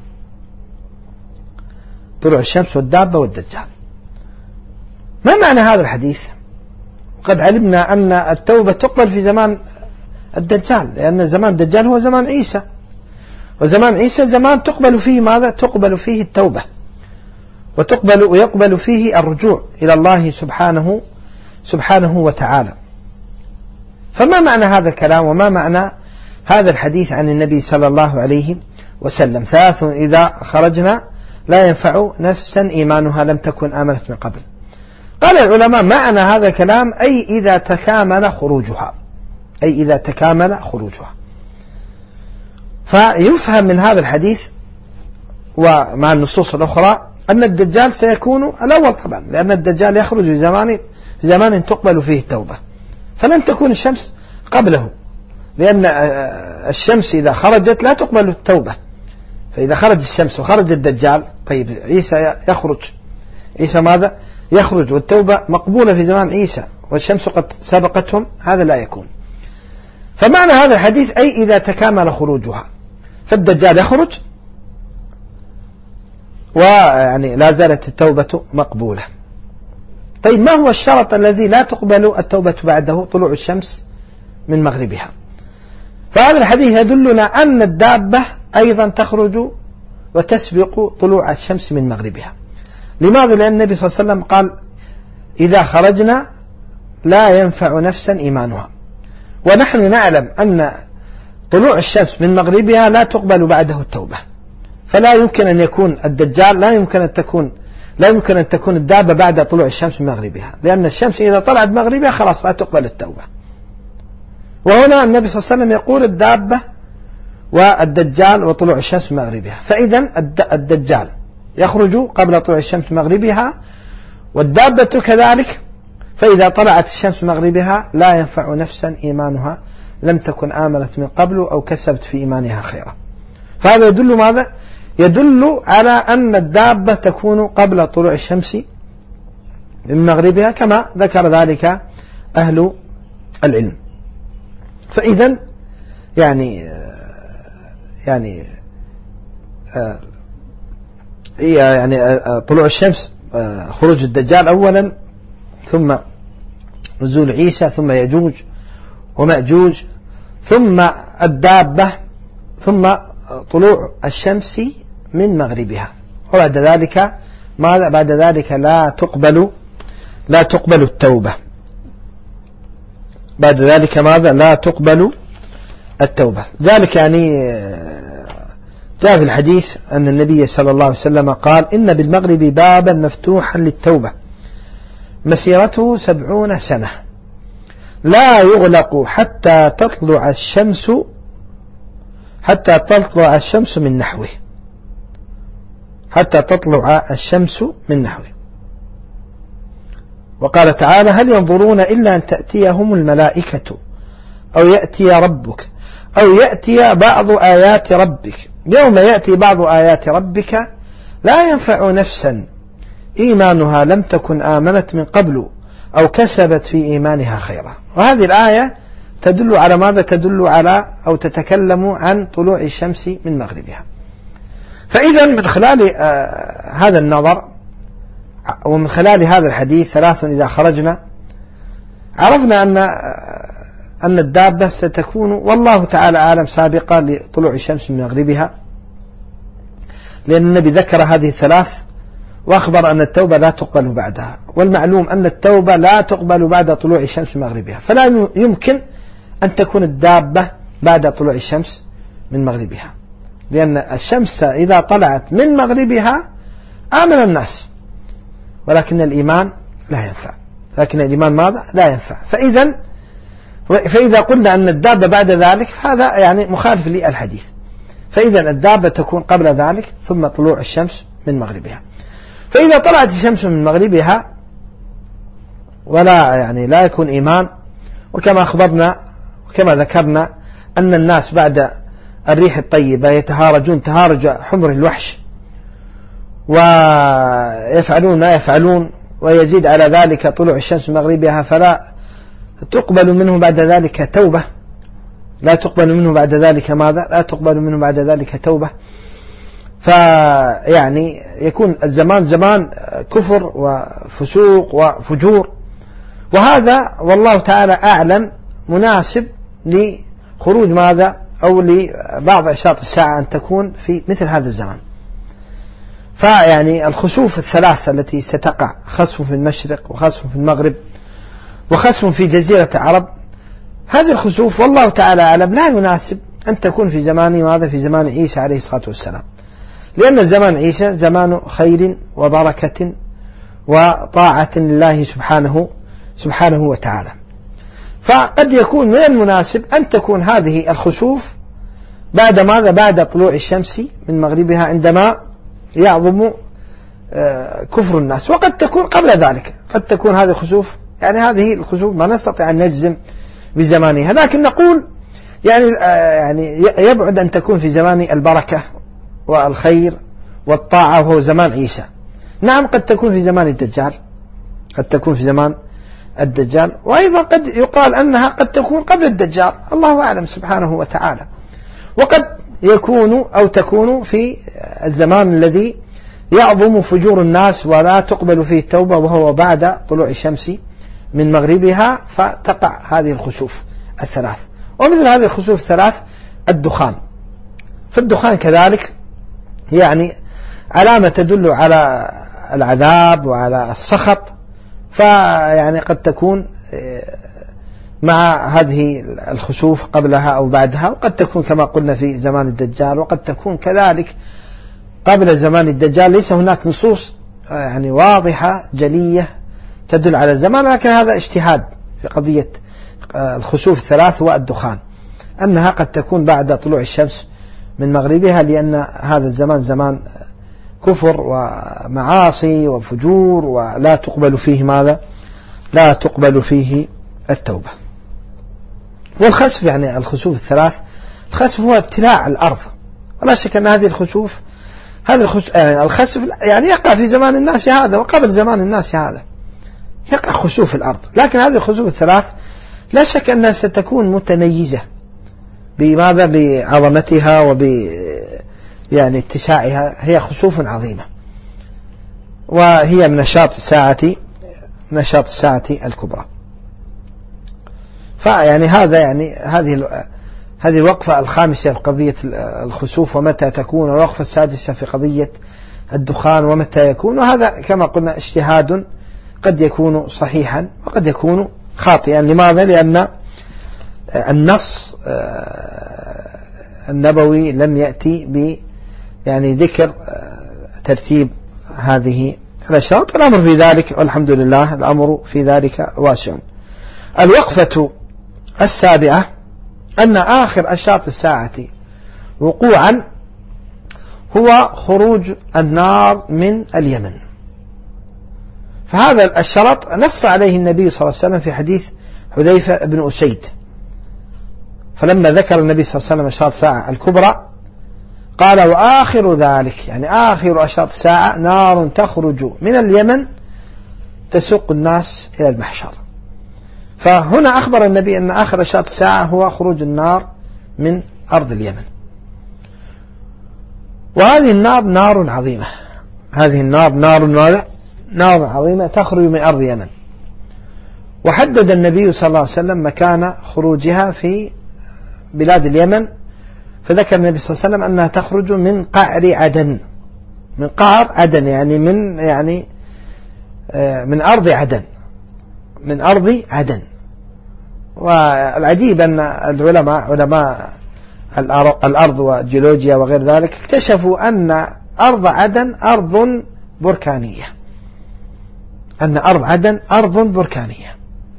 طلوع الشمس والدابة والدجال. ما معنى هذا الحديث؟ وقد علمنا أن التوبة تقبل في زمان الدجال، لأن زمان الدجال هو زمان عيسى، وزمان عيسى زمان تقبل فيه ماذا؟ تقبل فيه التوبة، ويقبل فيه الرجوع إلى الله سبحانه وتعالى. فما معنى هذا الكلام وما معنى هذا الحديث عن النبي صلى الله عليه وسلم: 3 إذا خرجنا لا ينفع نفسا إيمانها لم تكن آمنت من قبل؟ قال العلماء: معنى هذا الكلام أي إذا تكامل خروجها، أي إذا تكامل خروجها. فيفهم من هذا الحديث ومع النصوص الأخرى أن الدجال سيكون الأول طبعا، لأن الدجال يخرج في زمان تقبل فيه التوبة، فلن تكون الشمس قبله، لأن الشمس إذا خرجت لا تقبل التوبة. فإذا خرج الشمس وخرج الدجال، طيب عيسى يخرج، عيسى ماذا؟ يخرج، والتوبة مقبولة في زمان عيسى والشمس قد سبقتهم، هذا لا يكون. فمعنى هذا الحديث أي إذا تكامل خروجها، فالدجال يخرج ويعني لا زالت التوبة مقبولة. طيب ما هو الشرط الذي لا تقبل التوبة بعده؟ طلوع الشمس من مغربها. فهذا الحديث يدلنا أن الدابة أيضا تخرج وتسبق طلوع الشمس من مغربها. لماذا؟ لأن النبي صلى الله عليه وسلم قال: إذا خرجنا لا ينفع نفسا إيمانها. ونحن نعلم أن طلوع الشمس من مغربها لا تقبل بعده التوبة، فلا يمكن أن يكون الدجال، لا يمكن أن تكون الدابة بعد طلوع الشمس من مغربها، لأن الشمس إذا طلعت مغربها خلاص لا تقبل التوبة. وهنا النبي صلى الله عليه وسلم يقول: الدابة والدجال وطلوع الشمس من مغربها. فإذا الدجال يخرج قبل طلوع الشمس من مغربها، والدابة كذلك. فإذا طلعت الشمس من مغربها لا ينفع نفسا إيمانها لم تكن آمنت من قبل أو كسبت في إيمانها خيرا. فهذا يدل ماذا؟ يدل على أن الدابة تكون قبل طلوع الشمس من مغربها، كما ذكر ذلك أهل العلم. فإذا يعني طلوع الشمس، خروج الدجال أولا، ثم نزول عيسى، ثم يجوج ومأجوج، ثم الدابة، ثم طلوع الشمس من مغربها. وبعد ذلك ماذا؟ بعد ذلك لا تقبل التوبة. بعد ذلك ماذا؟ لا تقبل التوبة. ذلك يعني جاء في الحديث أن النبي صلى الله عليه وسلم قال: إن بالمغرب بابا مفتوحا للتوبة مسيرته 70 سنة لا يغلق حتى تطلع الشمس من نحوه، حتى تطلع الشمس من نحوه. وقال تعالى: هل ينظرون إلا أن تأتيهم الملائكة أو يأتي ربك أو يأتي بعض آيات ربك. يوم يأتي بعض آيات ربك لا ينفع نفسا إيمانها لم تكن آمنت من قبل أو كسبت في إيمانها خيرا. وهذه الآية تدل على ماذا؟ تدل على أو تتكلم عن طلوع الشمس من مغربها. فإذا من خلال هذا النظر ومن خلال هذا الحديث 3 إذا خرجنا عرفنا أن الدابة ستكون والله تعالى أعلم سابقة لطلوع الشمس من مغربها، لأن النبي ذكر هذه 3 وأخبر أن التوبة لا تقبل بعدها، والمعلوم أن التوبة لا تقبل بعد طلوع الشمس من مغربها، فلا يمكن أن تكون الدابة بعد طلوع الشمس من مغربها، لأن الشمس إذا طلعت من مغربها آمن الناس، ولكن الإيمان لا ينفع، لكن الإيمان ماذا؟ لا ينفع. فإذا قلنا أن الدابة بعد ذلك هذا يعني مخالف للحديث، فإذا الدابة تكون قبل ذلك ثم طلوع الشمس من مغربها. فإذا طلعت الشمس من مغربها ولا يعني لا يكون إيمان، وكما أخبرنا وكما ذكرنا أن الناس بعد الريح الطيبة يتهارجون تهارج حمر الوحش ويفعلون ما يفعلون، ويزيد على ذلك طلوع الشمس من مغربها، فلا تقبل منه بعد ذلك توبة، لا تقبل منه بعد ذلك ماذا؟ لا تقبل منه بعد ذلك توبة. فيعني يكون الزمان زمان كفر وفسوق وفجور، وهذا والله تعالى أعلم مناسب لخروج ماذا أو لبعض أشراط الساعة أن تكون في مثل هذا الزمان. فيعني الخسوف 3 التي ستقع، خسف في المشرق وخسف في المغرب وخسف في جزيرة العرب، هذه الخسوف والله تعالى أعلم لا يناسب أن تكون في زمان ماذا؟ في زمان عيسى عليه الصلاة والسلام، لأن زمان عيسى زمان خير وبركة وطاعة لله سبحانه وتعالى. فقد يكون من المناسب أن تكون هذه الخسوف بعد ماذا؟ بعد طلوع الشمس من مغربها عندما يعظم كفر الناس، وقد تكون قبل ذلك، قد تكون هذه الخسوف يعني هذه الخسوف ما نستطيع أن نجزم بزمانها، لكن نقول يعني يبعد أن تكون في زمان البركة والخير والطاعة وهو زمان عيسى. نعم قد تكون في زمان الدجال، قد تكون في زمان الدجال، وأيضا قد يقال أنها قد تكون قبل الدجال، الله أعلم سبحانه وتعالى. وقد يكون أو تكون في الزمان الذي يعظم فجور الناس ولا تقبل فيه التوبة، وهو بعد طلوع الشمس من مغربها، فتقع هذه الخسوف 3. ومثل هذه الخسوف 3 الدخان، فالدخان كذلك يعني علامة تدل على العذاب وعلى السخط، فيعني قد تكون مع هذه الخسوف قبلها أو بعدها، وقد تكون كما قلنا في زمان الدجال، وقد تكون كذلك قبل زمان الدجال. ليس هناك نصوص يعني واضحة جلية تدل على الزمان، لكن هذا اجتهاد في قضية الخسوف 3 والدخان، أنها قد تكون بعد طلوع الشمس من مغربها، لأن هذا الزمان زمان كفر ومعاصي وفجور ولا تقبل فيه ماذا؟ لا تقبل فيه التوبة. والخسف يعني الخسوف 3، الخسف هو ابتلاع الأرض، ولا شك أن هذه الخسوف يعني الخسف يعني يقع في زمان الناس هذا وقبل زمان الناس هذا، يقع خسوف الأرض، لكن هذه الخسوف 3 لا شك أنها ستكون متميزة بماذا؟ بعظمتها يعني اتساعها، هي خسوف عظيمة، وهي من نشاط الساعة الكبرى. فيعني هذا يعني هذه الوقفة الخامسة في قضية الخسوف ومتى تكون، والوقفة السادسة في قضية الدخان ومتى يكون، وهذا كما قلنا اجتهاد قد يكون صحيحا وقد يكون خاطئا. لماذا؟ لأن النص النبوي لم يأتي يعني ذكر ترتيب هذه الأشراط، الأمر في ذلك والحمد لله الأمر في ذلك واسع. الوقفة السابعة أن آخر أشراط الساعة وقوعا هو خروج النار من اليمن. فهذا الشرط نص عليه النبي صلى الله عليه وسلم في حديث حذيفة بن أسيد، فلما ذكر النبي صلى الله عليه وسلم أشراط الساعة الكبرى قال وآخر ذلك يعني آخر أشراط الساعة نار تخرج من اليمن تسوق الناس إلى المحشر. فهنا أخبر النبي أن آخر أشراط الساعة هو خروج النار من أرض اليمن. وهذه النار نار عظيمة، هذه النار نار عظيمة تخرج من أرض يمن. وحدد النبي صلى الله عليه وسلم مكان خروجها في بلاد اليمن، فذكر النبي صلى الله عليه وسلم أنها تخرج من قعر عدن، من قعر عدن يعني من أرض عدن، من أرض عدن. والعجيب أن علماء الأرض والجيولوجيا وغير ذلك اكتشفوا أن أرض عدن أرض بركانية، أن أرض عدن أرض بركانية.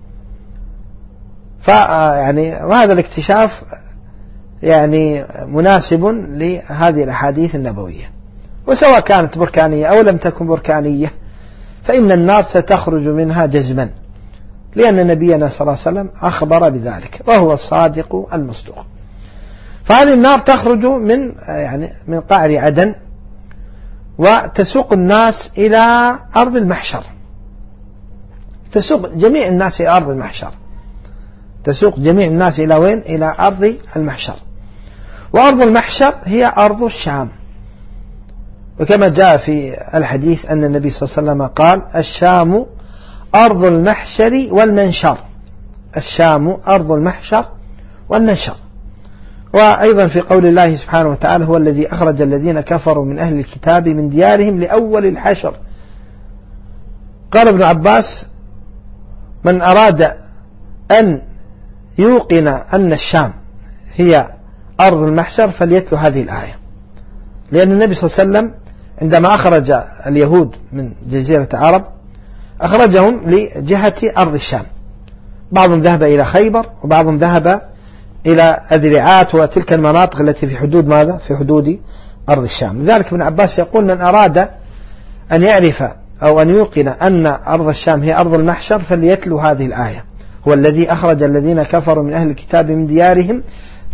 وهذا الاكتشاف يعني مناسب لهذه الأحاديث النبوية. وسواء كانت بركانية أو لم تكن بركانية فإن النار ستخرج منها جزما، لأن نبينا صلى الله عليه وسلم أخبر بذلك وهو الصادق المصدوق. فهذه النار تخرج من قعر عدن وتسوق الناس إلى أرض المحشر، تسوق جميع الناس إلى أرض المحشر، تسوق جميع الناس إلى وين؟ إلى أرض المحشر. وأرض المحشر هي أرض الشام، وكما جاء في الحديث أن النبي صلى الله عليه وسلم قال: الشام أرض المحشر والمنشر، الشام أرض المحشر والمنشر. وأيضا في قول الله سبحانه وتعالى: هو الذي أخرج الذين كفروا من أهل الكتاب من ديارهم لأول الحشر. قال ابن عباس: من أراد أن يوقن أن الشام هي أرض المحشر فليتلو هذه الآية، لأن النبي صلى الله عليه وسلم عندما أخرج اليهود من جزيرة العرب أخرجهم لجهة أرض الشام، بعضهم ذهب إلى خيبر وبعضهم ذهب إلى أذرعات وتلك المناطق التي في حدود ماذا؟ في حدود أرض الشام. لذلك ابن عباس يقول: من أراد أن يعرف أو أن يوقن أن أرض الشام هي أرض المحشر فليتلو هذه الآية: هو الذي أخرج الذين كفروا من أهل الكتاب من ديارهم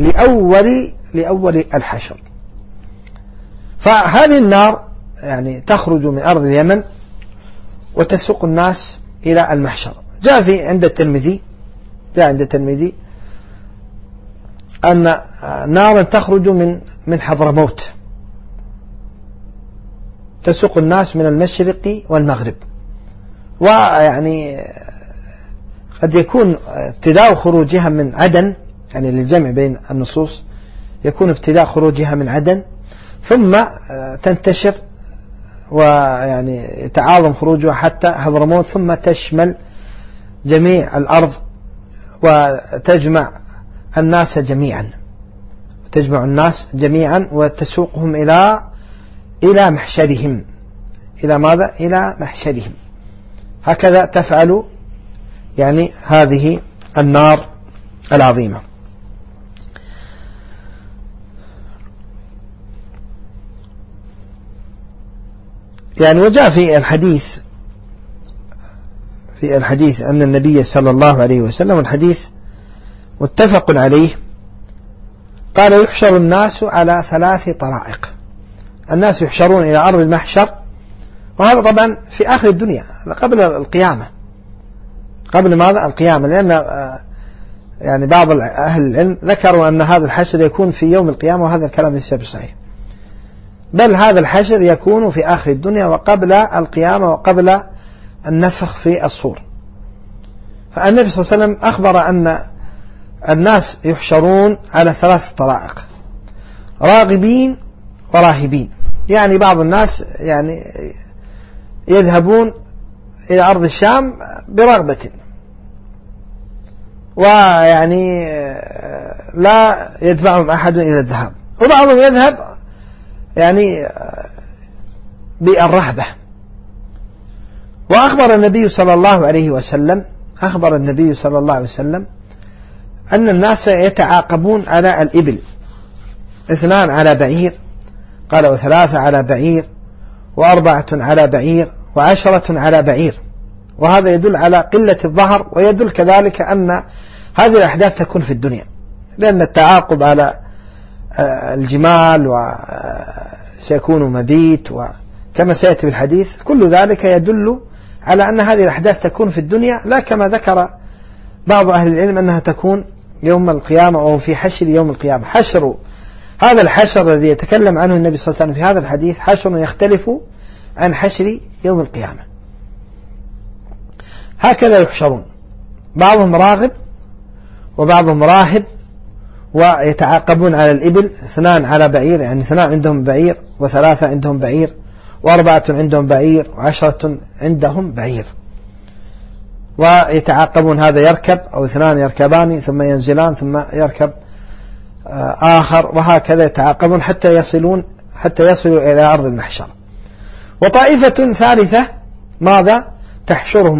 لأول الحشر. فهذه النار تخرج من أرض اليمن وتسوق الناس إلى المحشر. جاء عند الترمذي أن نارا تخرج من حضرموت تسوق الناس من المشرق والمغرب. قد يكون ابتداء خروجها من عدن، للجمع بين النصوص يكون ابتداء خروجها من عدن ثم تنتشر يتعاظم خروجها حتى حضرموت، ثم تشمل جميع الأرض وتجمع الناس جميعا وتسوقهم إلى محشرهم. إلى ماذا؟ إلى محشرهم. هكذا تفعل هذه النار العظيمة. وجاء في الحديث أن النبي صلى الله عليه وسلم، الحديث متفق عليه، قال: يحشر الناس على 3 طرائق. الناس يحشرون إلى أرض المحشر، وهذا طبعا في آخر الدنيا قبل القيامة. قبل ماذا؟ القيامة. لأن بعض أهل العلم ذكروا أن هذا الحشر يكون في يوم القيامة، وهذا الكلام ليس بصحيح، بل هذا الحشر يكون في آخر الدنيا وقبل القيامة وقبل النفخ في الصور. فالنبي صلى الله عليه وسلم أخبر أن الناس يحشرون على 3 طرائق: راغبين وراهبين. بعض الناس يذهبون إلى أرض الشام برغبة، لا يدفعهم أحد إلى الذهاب، وبعضهم يذهب بالرهبة. وأخبر النبي صلى الله عليه وسلم أن الناس يتعاقبون على الإبل، 2 على بعير، قال: و3 على بعير، و4 على بعير، و10 على بعير. وهذا يدل على قلة الظهر، ويدل كذلك أن هذه الأحداث تكون في الدنيا، لأن التعاقب على الجمال وسيكون مبيت وكما سيأتي في الحديث، كل ذلك يدل على أن هذه الأحداث تكون في الدنيا، لا كما ذكر بعض أهل العلم أنها تكون يوم القيامة أو في حشر يوم القيامة. حشر هذا الحشر الذي يتكلم عنه النبي صلى الله عليه وسلم في هذا الحديث حشر يختلف عن حشر يوم القيامة. هكذا يحشرون، بعضهم راغب وبعضهم راهب، ويتعاقبون على الإبل، 2 على بعير، يعني 2 عندهم بعير و3 عندهم بعير و4 عندهم بعير و10 عندهم بعير، ويتعاقبون، هذا يركب أو 2 يركبان ثم ينزلان ثم يركب آخر، وهكذا يتعاقبون حتى يصلوا إلى أرض المحشر. وطائفة ثالثة ماذا؟ تحشرهم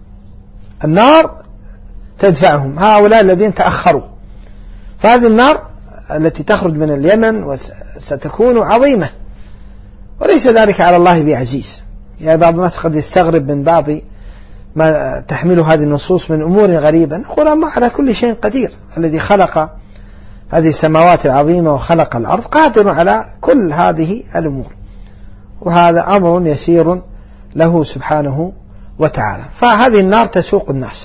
النار تدفعهم، هؤلاء الذين تأخروا. فهذه النار التي تخرج من اليمن وستكون عظيمة، وليس ذلك على الله بعزيز. يعني بعض الناس قد يستغرب من بعض ما تحمله هذه النصوص من أمور غريبة. نقول الله على كل شيء قدير، الذي خلق هذه السماوات العظيمة وخلق الأرض قادر على كل هذه الأمور، وهذا أمر يسير له سبحانه وتعالى. فهذه النار تسوق الناس،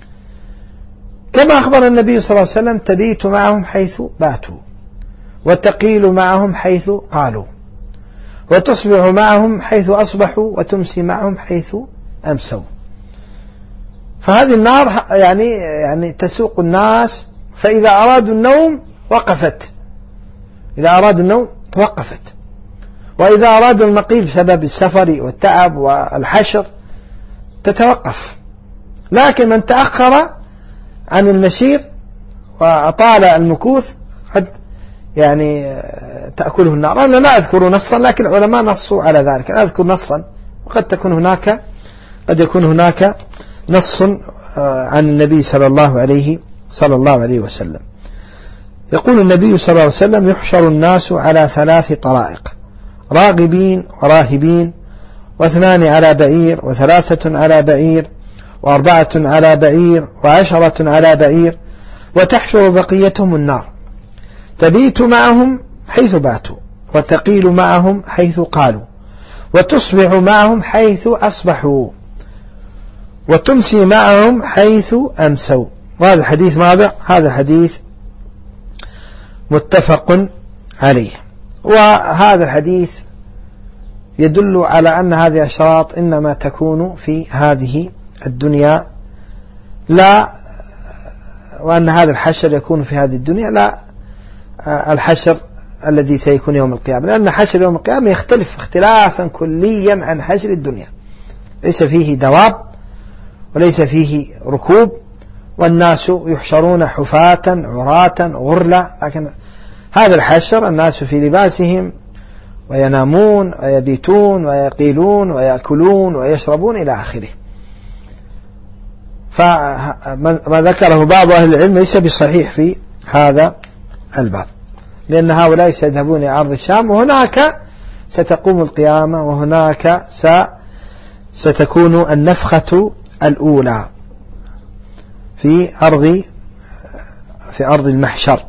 كما أخبر النبي صلى الله عليه وسلم: تبيت معهم حيث باتوا، وتقيل معهم حيث قالوا، وتصبح معهم حيث أصبحوا، وتمسي معهم حيث أمسوا. فهذه النار يعني تسوق الناس، فإذا أرادوا النوم وقفت، إذا أرادوا النوم توقفت، وإذا أرادوا المقيل بسبب السفر والتعب والحشر تتوقف. لكن من تأخر عن المسير وأطال المكوث قد يعني تأكله النار. أنا لا أذكر نصا، لكن العلماء نصوا على ذلك. لا أذكر نصا، وقد قد يكون هناك نص عن النبي صلى الله عليه وسلم. يقول النبي صلى الله عليه وسلم: يحشر الناس على 3 طرائق: راغبين وراهبين، و2 على بعير، و3 على بعير، و4 على بعير، و10 على بعير، وتحشر بقيتهم النار. تبيت معهم حيث باتوا، وتقيل معهم حيث قالوا، وتصبح معهم حيث أصبحوا، وتمسي معهم حيث أمسوا. وهذا الحديث ماذا؟ هذا الحديث متفق عليه. وهذا الحديث يدل على أن هذه الأشراط إنما تكون في هذه الدنيا، لا، وأن هذا الحشر يكون في هذه الدنيا، لا الحشر الذي سيكون يوم القيامة، لأن حشر يوم القيامة يختلف اختلافا كليا عن حشر الدنيا، ليس فيه دواب وليس فيه ركوب، والناس يحشرون حفاة عراة غرلا. لكن هذا الحشر الناس في لباسهم، وينامون ويبيتون ويقيلون ويأكلون ويشربون إلى آخره. فما ذكره بعض أهل العلم ليس بصحيح في هذا الباب، لأن هؤلاء سيذهبون إلى أرض الشام، وهناك ستقوم القيامة، وهناك ستكون النفخة الأولى في أرض المحشر.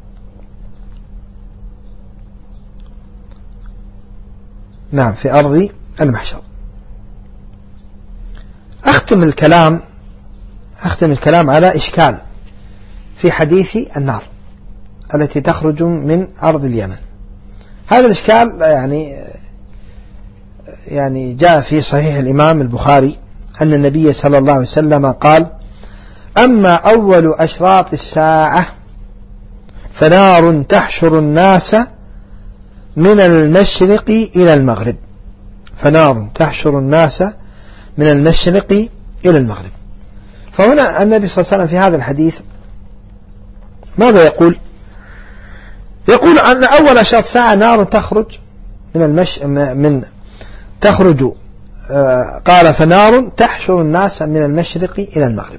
نعم، في أرض المحشر. أختم الكلام على إشكال في حديث النار التي تخرج من أرض اليمن. هذا الإشكال يعني جاء في صحيح الإمام البخاري أن النبي صلى الله عليه وسلم قال: أما أول أشراط الساعة فنار تحشر الناس من المشرق إلى المغرب. فنار تحشر الناس من المشرق إلى المغرب. فهنا النبي صلى الله عليه وسلم في هذا الحديث ماذا يقول؟ يقول أن أول أشراط الساعة نار تخرج قال: فنار تحشر الناس من المشرق إلى المغرب.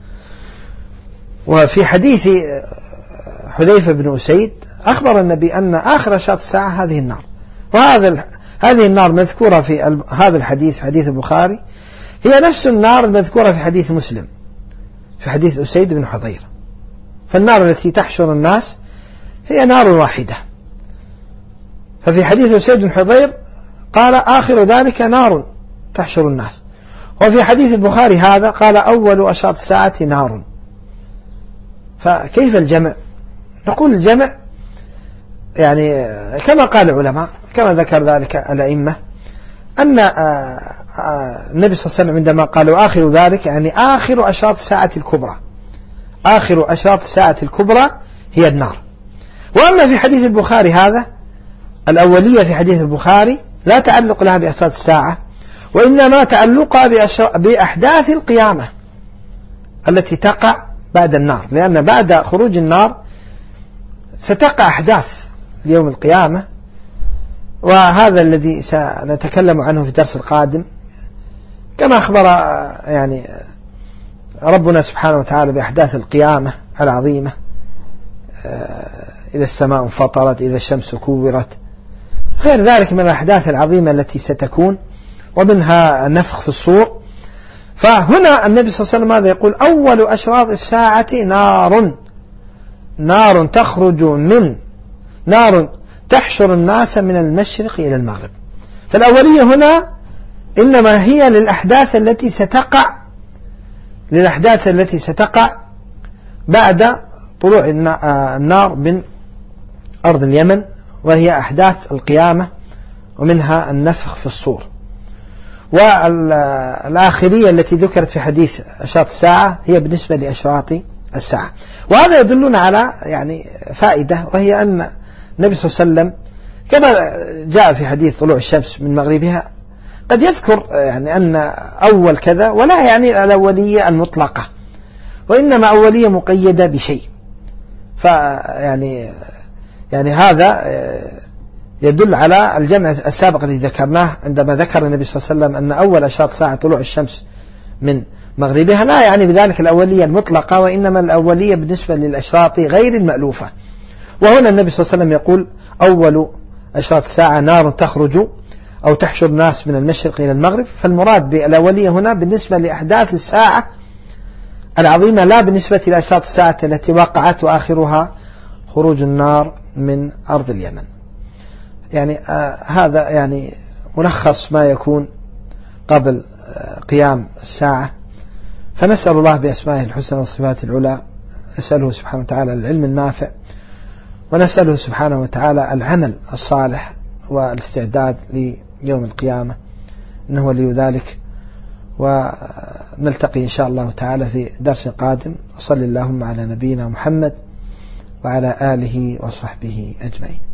وفي حديث حذيفة بن أسيد أخبر النبي أن آخر أشراط الساعة هذه النار. هذه النار مذكورة في هذا الحديث، حديث البخاري، هي نفس النار المذكورة في حديث مسلم في حديث أسيد بن حضير. فالنار التي تحشر الناس هي نار واحدة. ففي حديث أسيد بن حضير قال: آخر ذلك نار تحشر الناس. وفي حديث البخاري هذا قال: أول أشراط الساعة نار. فكيف الجمع؟ نقول الجمع يعني كما قال العلماء كما ذكر ذلك الأئمة أن النبي صلى الله عليه وسلم عندما قالوا آخر ذلك يعني آخر أشراط الساعة الكبرى، آخر أشراط الساعة الكبرى هي النار. وأما في حديث البخاري هذا الأولية في حديث البخاري لا تعلق لها بأشراط الساعة، وإنما تعلقها بأحداث القيامة التي تقع بعد النار، لأن بعد خروج النار ستقع أحداث يوم القيامة، وهذا الذي سنتكلم عنه في الدرس القادم، كما أخبر يعني ربنا سبحانه وتعالى بأحداث القيامة العظيمة، إذا السماء انفطرت، إذا الشمس كورت، غير ذلك من الأحداث العظيمة التي ستكون، ومنها النفخ في الصور. فهنا النبي صلى الله عليه وسلم ماذا يقول؟ أول أشراط الساعة نار تخرج من نار تحشر الناس من المشرق إلى المغرب. فالأولية هنا إنما هي للأحداث التي ستقع بعد طلوع النار من أرض اليمن، وهي أحداث القيامة، ومنها النفخ في الصور. والآخرية التي ذكرت في حديث أشراط الساعة هي بالنسبة لأشراط الساعة. وهذا يدلنا على يعني فائدة، وهي أن النبي صلى الله عليه وسلم كما جاء في حديث طلوع الشمس من مغربها قد يذكر يعني أن أول كذا، ولا يعني الأولية المطلقة، وإنما أولية مقيدة بشيء. فيعني هذا يدل على الجمع السابق الذي ذكرناه عندما ذكر النبي صلى الله عليه وسلم أن أول أشراط ساعة طلوع الشمس من مغربها، لا يعني بذلك الأولية المطلقة، وإنما الأولية بالنسبة للأشراط غير المألوفة. وهنا النبي صلى الله عليه وسلم يقول أول أشراط الساعة نار تخرج أو تحشر الناس من المشرق إلى المغرب. فالمراد بالأولية هنا بالنسبة لأحداث الساعة العظيمة، لا بالنسبة لأشراط الساعة التي وقعت وآخرها خروج النار من أرض اليمن. يعني هذا يعني ملخص ما يكون قبل قيام الساعة. فنسأل الله بأسمائه الحسنى والصفات العلى، نسأله سبحانه وتعالى العلم النافع، ونسأله سبحانه وتعالى العمل الصالح والاستعداد ليوم القيامة، إنه ولي ذلك. ونلتقي إن شاء الله تعالى في درس قادم. وصلى اللهم على نبينا محمد وعلى آله وصحبه أجمعين.